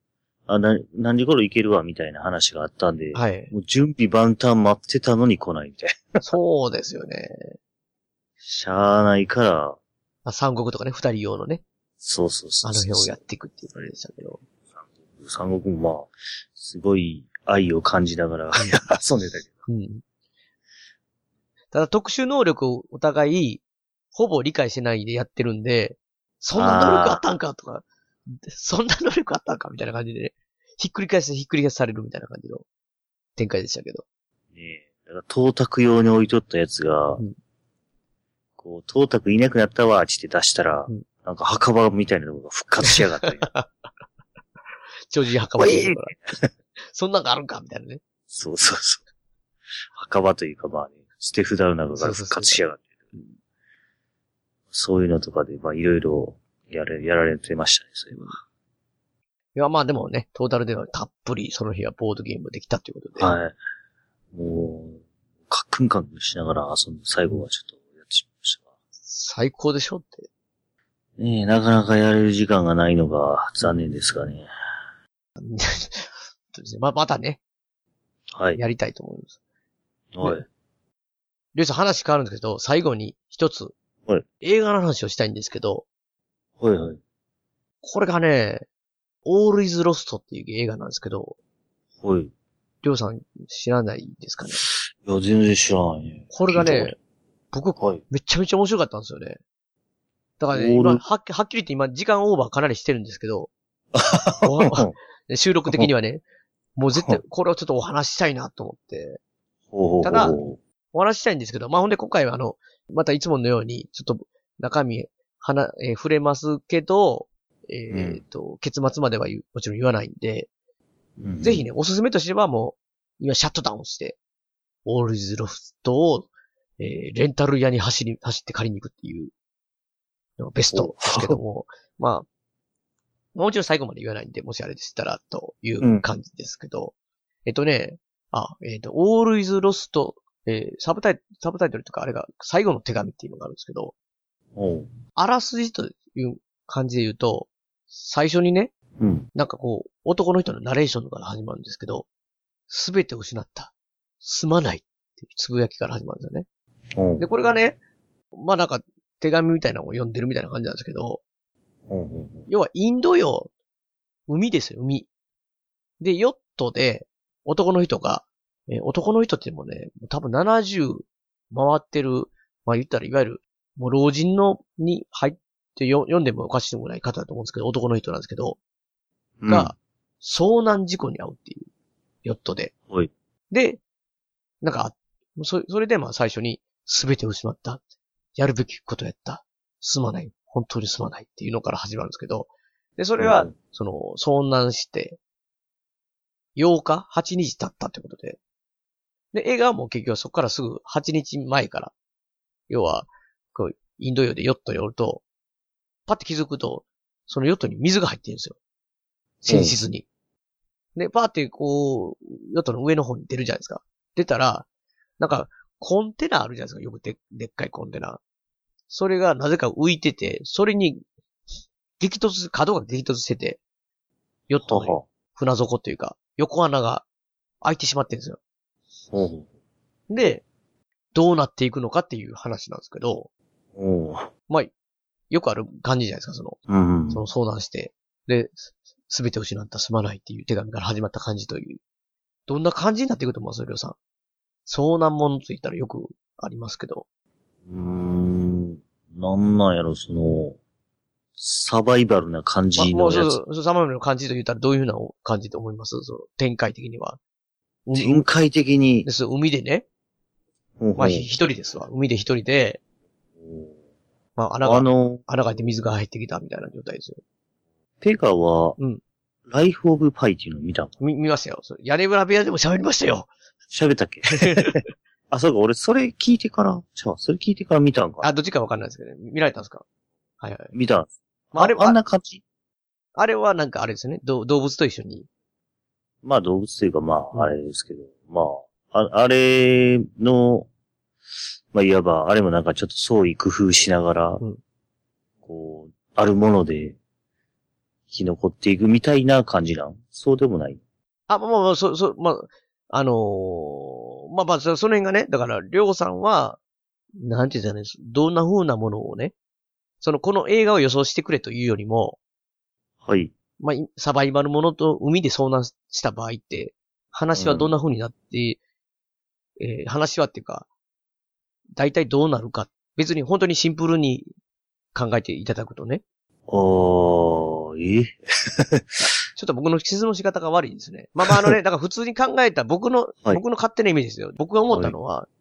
あ、な、何時頃行けるわ、みたいな話があったんで、 はい。 もう準備万端待ってたのに来ないみたいな。 そうですよね。 しゃあないから、 あ、三国とかね、二人用のね。 そうそうそうそう。 あの辺をやっていくっていう感じでしたけど。 三国もまあ、すごい愛を感じながら遊んでたけど。 うん。ただ特殊能力をお互い、ほぼ理解してないでやってるんで、そんな能力あったんかとか、そんな能力あったんかみたいな感じでね、ひっくり返してひっくり返されるみたいな感じの展開でしたけど。 ねえ。だから、東卓用に置いとったやつが、うん、こう、東卓いなくなったわ、って出したら、うん、なんか墓場みたいなのが復活しやがったり。 超人墓場っていうから。そんなんがあるんかみたいなね。 そうそうそう。墓場というかまあね、捨て札の中から復活しやがってる。そういうのとかで、まあいろいろやれ、やられてましたね、そういえば。 いや、まあでもね、トータルではたっぷりその日はボードゲームできたということで。 はい。もう、カックンカックンしながら遊んで、最後はちょっとやってしまいましたが。 最高でしょって。 ねえ、なかなかやれる時間がないのが残念ですがね。 ま、またね。 はい。 やりたいと思います。 はい。 りょうさん話変わるんですけど、最後に一つ。 はい。 映画の話をしたいんですけど。 はいはい。 これがね、All is Lost っていう映画なんですけど。 はい。 りょうさん知らないですかね。 いや、全然知らないね。 これがね、僕、はい、めちゃめちゃ面白かったんですよね。だからね、今、はっきり言って今、時間オーバーかなりしてるんですけど、収録的にはね、もう絶対、これをちょっとお話ししたいなと思って。ただ、お話ししたいんですけど、まあ、ほんで今回はあの、またいつものように、ちょっと中身、はな、えー、触れますけど、えっと、うん、結末まではもちろん言わないんで、うん、ぜひね、おすすめとしてはもう、今シャットダウンして、オールイズロストを、えー、レンタル屋に走り、走って借りに行くっていうのがベストですけども、まあ、もちろん最後まで言わないんで、もしあれでしたら、という感じですけど、うん、えっとね、あ、えっと、オールイズロスト、えー、サブタイトル、サブタイトルとかあれが最後の手紙っていうのがあるんですけど、あらすじという感じで言うと、最初にね、うん、なんかこう、男の人のナレーションから始まるんですけど、すべて失った。すまないっていうつぶやきから始まるんですよね。で、これがね、まあなんか手紙みたいなのを読んでるみたいな感じなんですけど、要はインド洋、海ですよ、海。で、ヨットで男の人が、えー、男の人ってもね、多分ななじゅう回ってる、まあ言ったらいわゆる、もう老人のに入ってよ読んでもおかしくもない方だと思うんですけど、男の人なんですけど、うん、が、遭難事故に遭うっていう、ヨットで。 はい。 で、なんか、そ, それでまあ最初に、すべて失った。やるべきことやった。すまない。本当にすまないっていうのから始まるんですけど、で、それは、うん、その、遭難して、ようか ?はち 日経ったってことで。で、映画はもう結局そこからすぐはちにちまえから、要は、こう、インド洋でヨットにおると、パッて気づくと、そのヨットに水が入ってるんですよ。船室に。うん、で、パーってこう、ヨットの上の方に出るじゃないですか。出たら、なんか、コンテナあるじゃないですか。よくで、でっかいコンテナ。それがなぜか浮いてて、それに、激突、角が激突してて、ヨットの船底っていうか、横穴が開いてしまってるんですよ。うん、で、どうなっていくのかっていう話なんですけど、 うん、 まあ、よくある感じじゃないですか、その、 うん、 その相談して、で、すべて失ったすまないっていう手紙から始まった感じという。どんな感じになっていくと思いますりょうさん。遭難物と言ったらよくありますけど。 うーん、なんなんやろ、その、サバイバルな感じのやつ。まあ、もうそうそう、サバイバルな感じと言ったらどういうふうな感じと思います？その展開的には。 展開的に。 です、海でね。うんうん、まあ、一人ですわ。海で一人で、まあ、穴が、あの、穴が開いて水が入ってきたみたいな状態ですよ。 ペガは、 うん。 ライフオブパイっていうの見たの？ 見、見ましたよ。屋根裏部屋でも喋りましたよ。 喋ったっけあ、そうか、俺それ聞いてから、じゃあ、それ聞いてから見たんか。 あ、どっちかわかんないですけど、ね、見られたんですか？はいはい。 見たんです。 まあ、あれは、 あんな感じ？ あれはなんかあれですよね。動物と一緒に。 まあ動物というかまあ、あれですけど、うん、まあ、あ、あれの、まあいわば、あれもなんかちょっと創意工夫しながら、うん、こう、あるもので、 き残っていくみたいな感じなんそうでもない。 あ、まあまあ、そ、そ、まあ、あのー、まあまあ、そその辺がね、だから、りょうさんは、なんて言うんですかね、どんな風なものをね、その、この映画を予想してくれというよりも、 はい。 まあ、サバイバルものと海で遭難した場合って、話はどんな風になって、うん、えー、話はっていうか、大体どうなるか、別に本当にシンプルに考えていただくとね。 あー、えちょっと僕の説の仕方が悪いですね。まあまああのね、だから普通に考えた僕の、はい、僕の勝手なイメージですよ。僕が思ったのは、はい、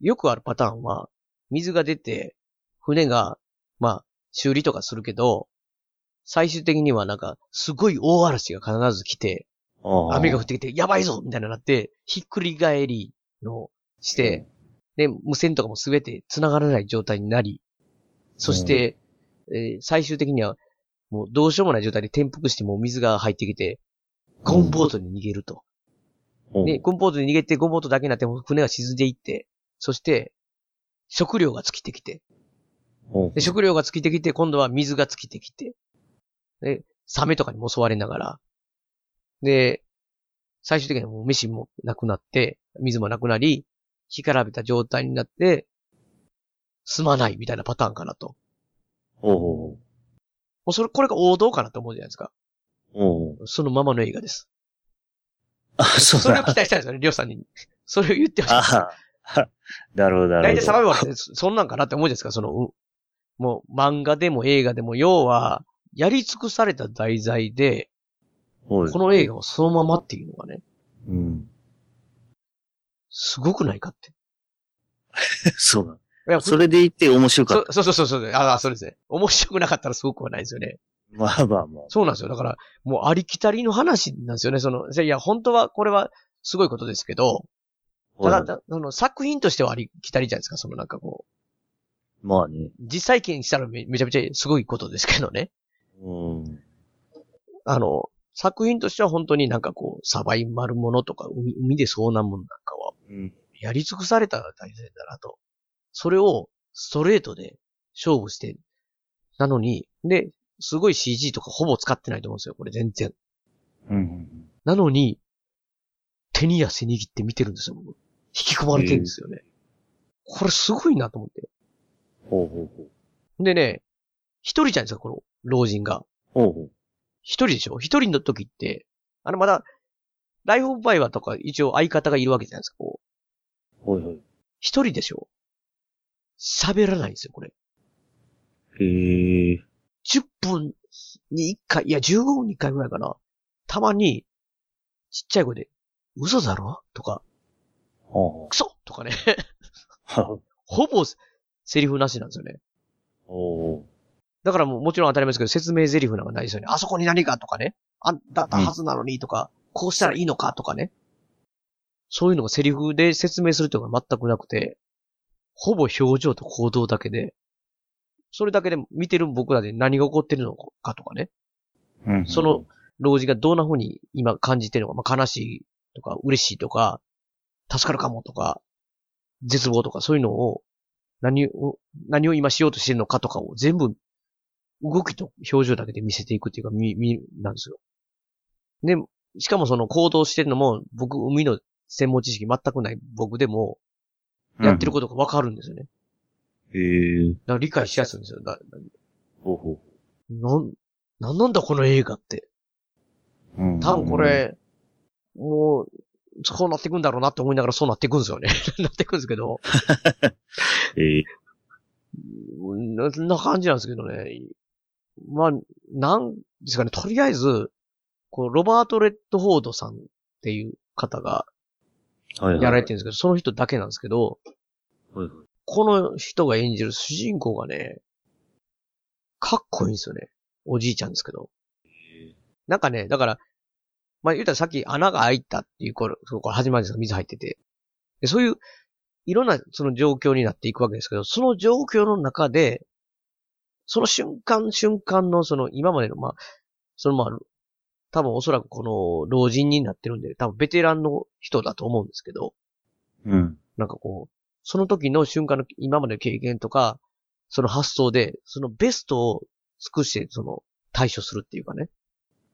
よくあるパターンは、水が出て、船が、まあ、修理とかするけど、最終的にはなんか、すごい大嵐が必ず来て、雨が降ってきて、やばいぞみたいななって、ひっくり返りのして、で、無線とかもすべて繋がらない状態になり、そして、うんえー、最終的には、もうどうしようもない状態で転覆してもう水が入ってきて、ゴンボートに逃げると。うん、で、ゴンボートに逃げて、ゴンボートだけになって船が沈んでいって、そして、食料が尽きてきて、うん、で食料が尽きてきて、今度は水が尽きてきて、で、サメとかにも襲われながら、で、最終的にはもう飯もなくなって、水もなくなり、干からびた状態になって、すまないみたいなパターンかなと。 おうもうそれ、これが王道かなと思うじゃないですか。 おうそのままの映画です。 あ、そうだ。 それを期待したんですよね、りょうさんに。それを言ってほしいです。 ああ。なるほど、なるほど。 大体サバイバルってそんなんかなって思うじゃないですか、その、もう漫画でも映画でも、要は、やり尽くされた題材で、この映画をそのままっていうのがね。 うん。 すごくないかって。 そうだ。いや、それでいって面白かった。 そうそうそうそう。ああ、そうですね。面白くなかったらすごくはないですよね。 まあまあまあ。 そうなんですよ。だから、もうありきたりの話なんですよね。その、いや、本当は、これはすごいことですけど、ただ、その作品としてはありきたりじゃないですか、そのなんかこう。まあね。 実際験したら め, めちゃめちゃすごいことですけどね。 うん。 あの、作品としては本当になんかこう、サバイバルものとか、海、海で遭難ものなんかは、やり尽くされた題材だなと。それをストレートで勝負して、なのに、で、すごい シージー とかほぼ使ってないと思うんですよ、これ全然。 うん、 なのに、手に汗握って見てるんですよ、僕。引き込まれてるんですよね。これすごいなと思って。 ほうほうほう。でね、一人じゃないですか、この老人が。 ほうほう。 一人でしょ？一人の時って、あのまだ、ライフオブバイワーとか一応相方がいるわけじゃないですか、こう。はいはい。 一人でしょ？喋らないんですよ、これ。 へー。 じゅっぷんにいっかい、いや、じゅうごふんにいっかいぐらいかな。たまに、ちっちゃい声で、嘘だろとか、 はあ、 クソとかね。ほぼ、セリフなしなんですよね。 おー。 だからもうもちろん当たり前ですけど、説明セリフなんかないですよね。あそこに何かとかね。あ、だったはずなのにとか、うん、こうしたらいいのかとかね。そういうのがセリフで説明するというのが全くなくて、ほぼ表情と行動だけで、それだけで見てる僕らで何が起こってるのかとかね。 うん、 その老人がどんな風に今感じてるのか、まあ、悲しいとか嬉しいとか、助かるかもとか、絶望とかそういうのを何を、何を今しようとしてるのかとかを全部動きと表情だけで見せていくっていうか、み、み、なんですよ。で、しかもその行動してるのも僕、海の専門知識全くない僕でも、やってることがわかるんですよね。 へえ。 だから理解しやすいんですよ。だほうほう。なん、なんなんだこの映画って。 うん。 多分これ、もう、そうなっていくんだろうなって思いながらそうなっていくんですよね。なっていくんですけど。 ええ。 な、な感じなんですけどね。まあ、なんですかね。とりあえず、こう、ロバート・レッドフォードさんっていう方が、やられてるんですけど、はいはい、その人だけなんですけど、 はいはい、 この人が演じる主人公がね、かっこいいんですよね。おじいちゃんですけど。なんかね、だから、まあ言うたらさっき穴が開いたっていう頃、そこから始まるんですが、水入ってて。でそういう、いろんなその状況になっていくわけですけど、その状況の中で、その瞬間瞬間のその今までの、まあ、そのまあ、多分おそらくこの老人になってるんで、多分ベテランの人だと思うんですけど、 うん。 なんかこう、その時の瞬間の今までの経験とか、その発想で、そのベストを尽くして、その対処するっていうかね。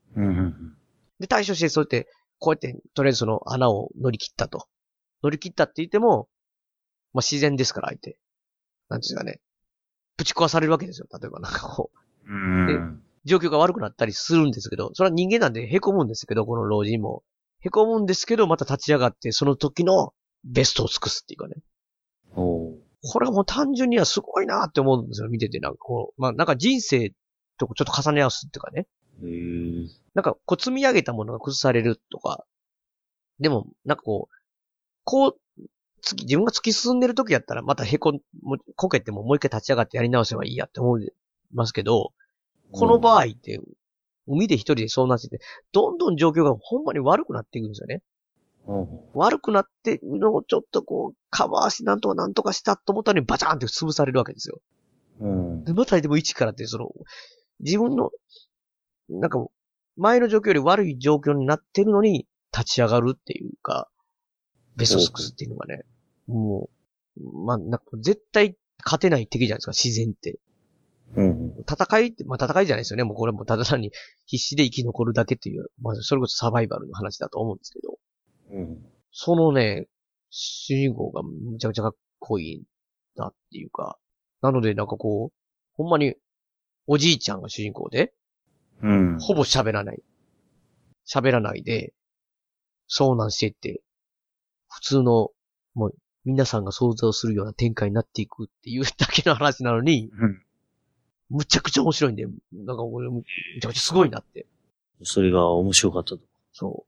うんうん。 で、対処して、そうやって、こうやって、とりあえずその穴を乗り切ったと。乗り切ったって言っても、まあ、自然ですから、相手。なんですかね。ぶち壊されるわけですよ。例えばなんかこう。 うん。 で、状況が悪くなったりするんですけど、それは人間なんで凹むんですけど、この老人も。凹むんですけど、また立ち上がって、その時のベストを尽くすっていうかね。 おこれはもう単純にはすごいなって思うんですよ。見てて、なんかこう、まあなんか人生とちょっと重ね合わすっていうかね。 へー。 なんかこう積み上げたものが崩されるとか。でも、なんかこう、こう、自分が突き進んでる時やったら、またへこ、こけてももう一回立ち上がってやり直せばいいやって思いますけど、この場合って、海で一人でそうなってて、どんどん状況がほんまに悪くなっていくんですよね。 うん、 悪くなっているのをちょっとこう、カバーしてなんとかなんとかしたと思ったのにバチャーンって潰されるわけですよ。 うん、 で、またでも一からって、その、自分の、なんか、前の状況より悪い状況になってるのに立ち上がるっていうか、ベストスクスっていうのがね、もう、まあ、なんか絶対勝てない敵じゃないですか、自然って。 うん、 戦いって、まあ戦いじゃないですよね。もうこれもただ単に必死で生き残るだけっていう、まあそれこそサバイバルの話だと思うんですけど。 うん、 そのね、主人公がむちゃくちゃかっこいいなっていうか。なのでなんかこう、ほんまにおじいちゃんが主人公で、 うん、 ほぼ喋らない。喋らないで、遭難していって、普通の、もう皆さんが想像するような展開になっていくっていうだけの話なのに、 うん、 むちゃくちゃ面白いんで、なんか俺むちゃくちゃすごいなって。 それが面白かったと。 そう。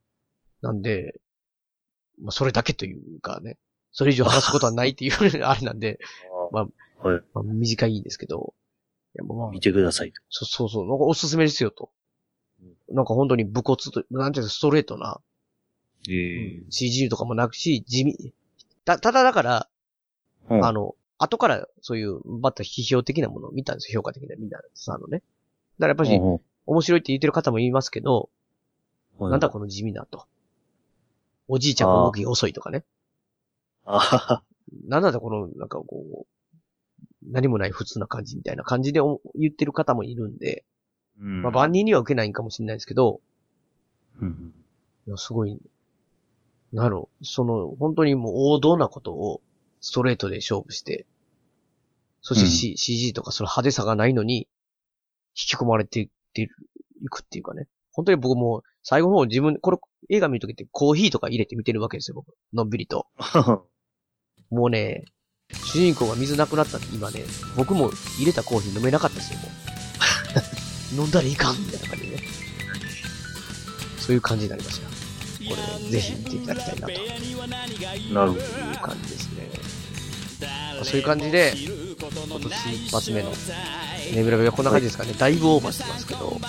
なんで、まあそれだけというかね、それ以上話すことはないっていうあれなんで、まあ、 はい、 まあ、短いんですけど、いやまあ、 見てくださいと。 そうそうそう、なんかおすすめですよと。なんか本当に武骨と、なんていうかストレートな、 えーうん、シージー とかもなくし、地味。た、ただだから、うん、あの、後からそういうバッタ批評的なものを見たんですよ。評価的なみんなさ、あのね。だからやっぱり、うん、面白いって言ってる方も言いますけど、うん、なんだこの地味なと。おじいちゃんが動きが遅いとかね。 ああ。 なんだこの、なんかこう、何もない普通な感じみたいな感じで言ってる方もいるんで、うん、まあ万人には受けないんかもしれないですけど、うん、いやすごい、なるその、本当にもう王道なことをストレートで勝負して、そして、C うん、シージー とかその派手さがないのに、引き込まれていっていくっていうかね。本当に僕も最後の方自分、これ映画見るときってコーヒーとか入れて見てるわけですよ、僕。のんびりと。もうね、主人公が水なくなったって今ね、僕も入れたコーヒー飲めなかったですよ、もう。飲んだらいかんみたいな感じでね。そういう感じになりました。これ、ぜひ見ていただきたいなと。 なるほど。 いう感じですね。そういう感じで、今年一発目のネブラビはこんな感じですかね。だいぶオーバーしてますけど。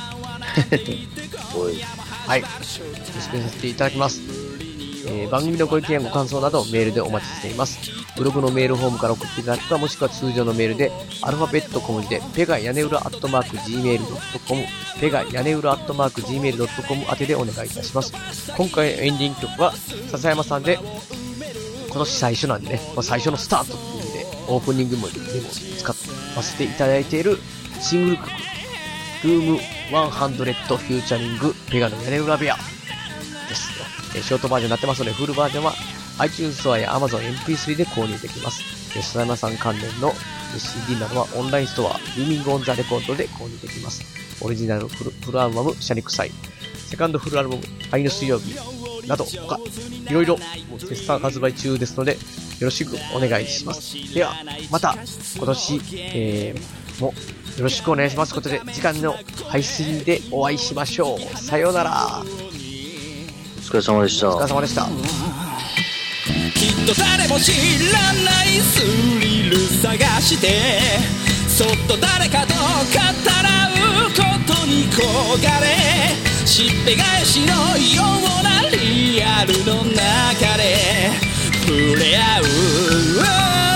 はい。進めさせていただきます。えー、番組のご意見やご感想などメールでお待ちしています。ブログのメールフォームから送っていただくか、もしくは通常のメールでアルファベット小文字でペガヤネウラアットマーク ジーメールドットコム ペガヤネウラアットマーク ジーメールドットコム 宛てでお願いいたします。今回のエンディング曲は笹山さんで、今年最初なんでね、まあ、最初のスタートっていう意味でオープニングもでも使わせていただいているシングル曲ルームひゃくフューチャリングペガの屋根裏部屋です、えー、ショートバージョンになってますので、フルバージョンは iTunes ストアや Amazon エムピースリー で購入できます。笹山さん関連の シーディー などはオンラインストアルーミングオンザレコードで購入できます。オリジナルフル、フルアルバムシャニクサイ、セカンドフルアルバム愛の水曜日など他いろいろ絶賛発売中ですので、よろしくお願いします。ではまた今年、えー、もよろしくお願いしますことで、次回の配信でお会いしましょう。さようなら。 お疲れ様でした。 お疲れ様でした。 きっと誰も知らないスリル探して、そっと誰かと語らうことに焦がれ、しっぺ返しのようなリアルの中で触れ合う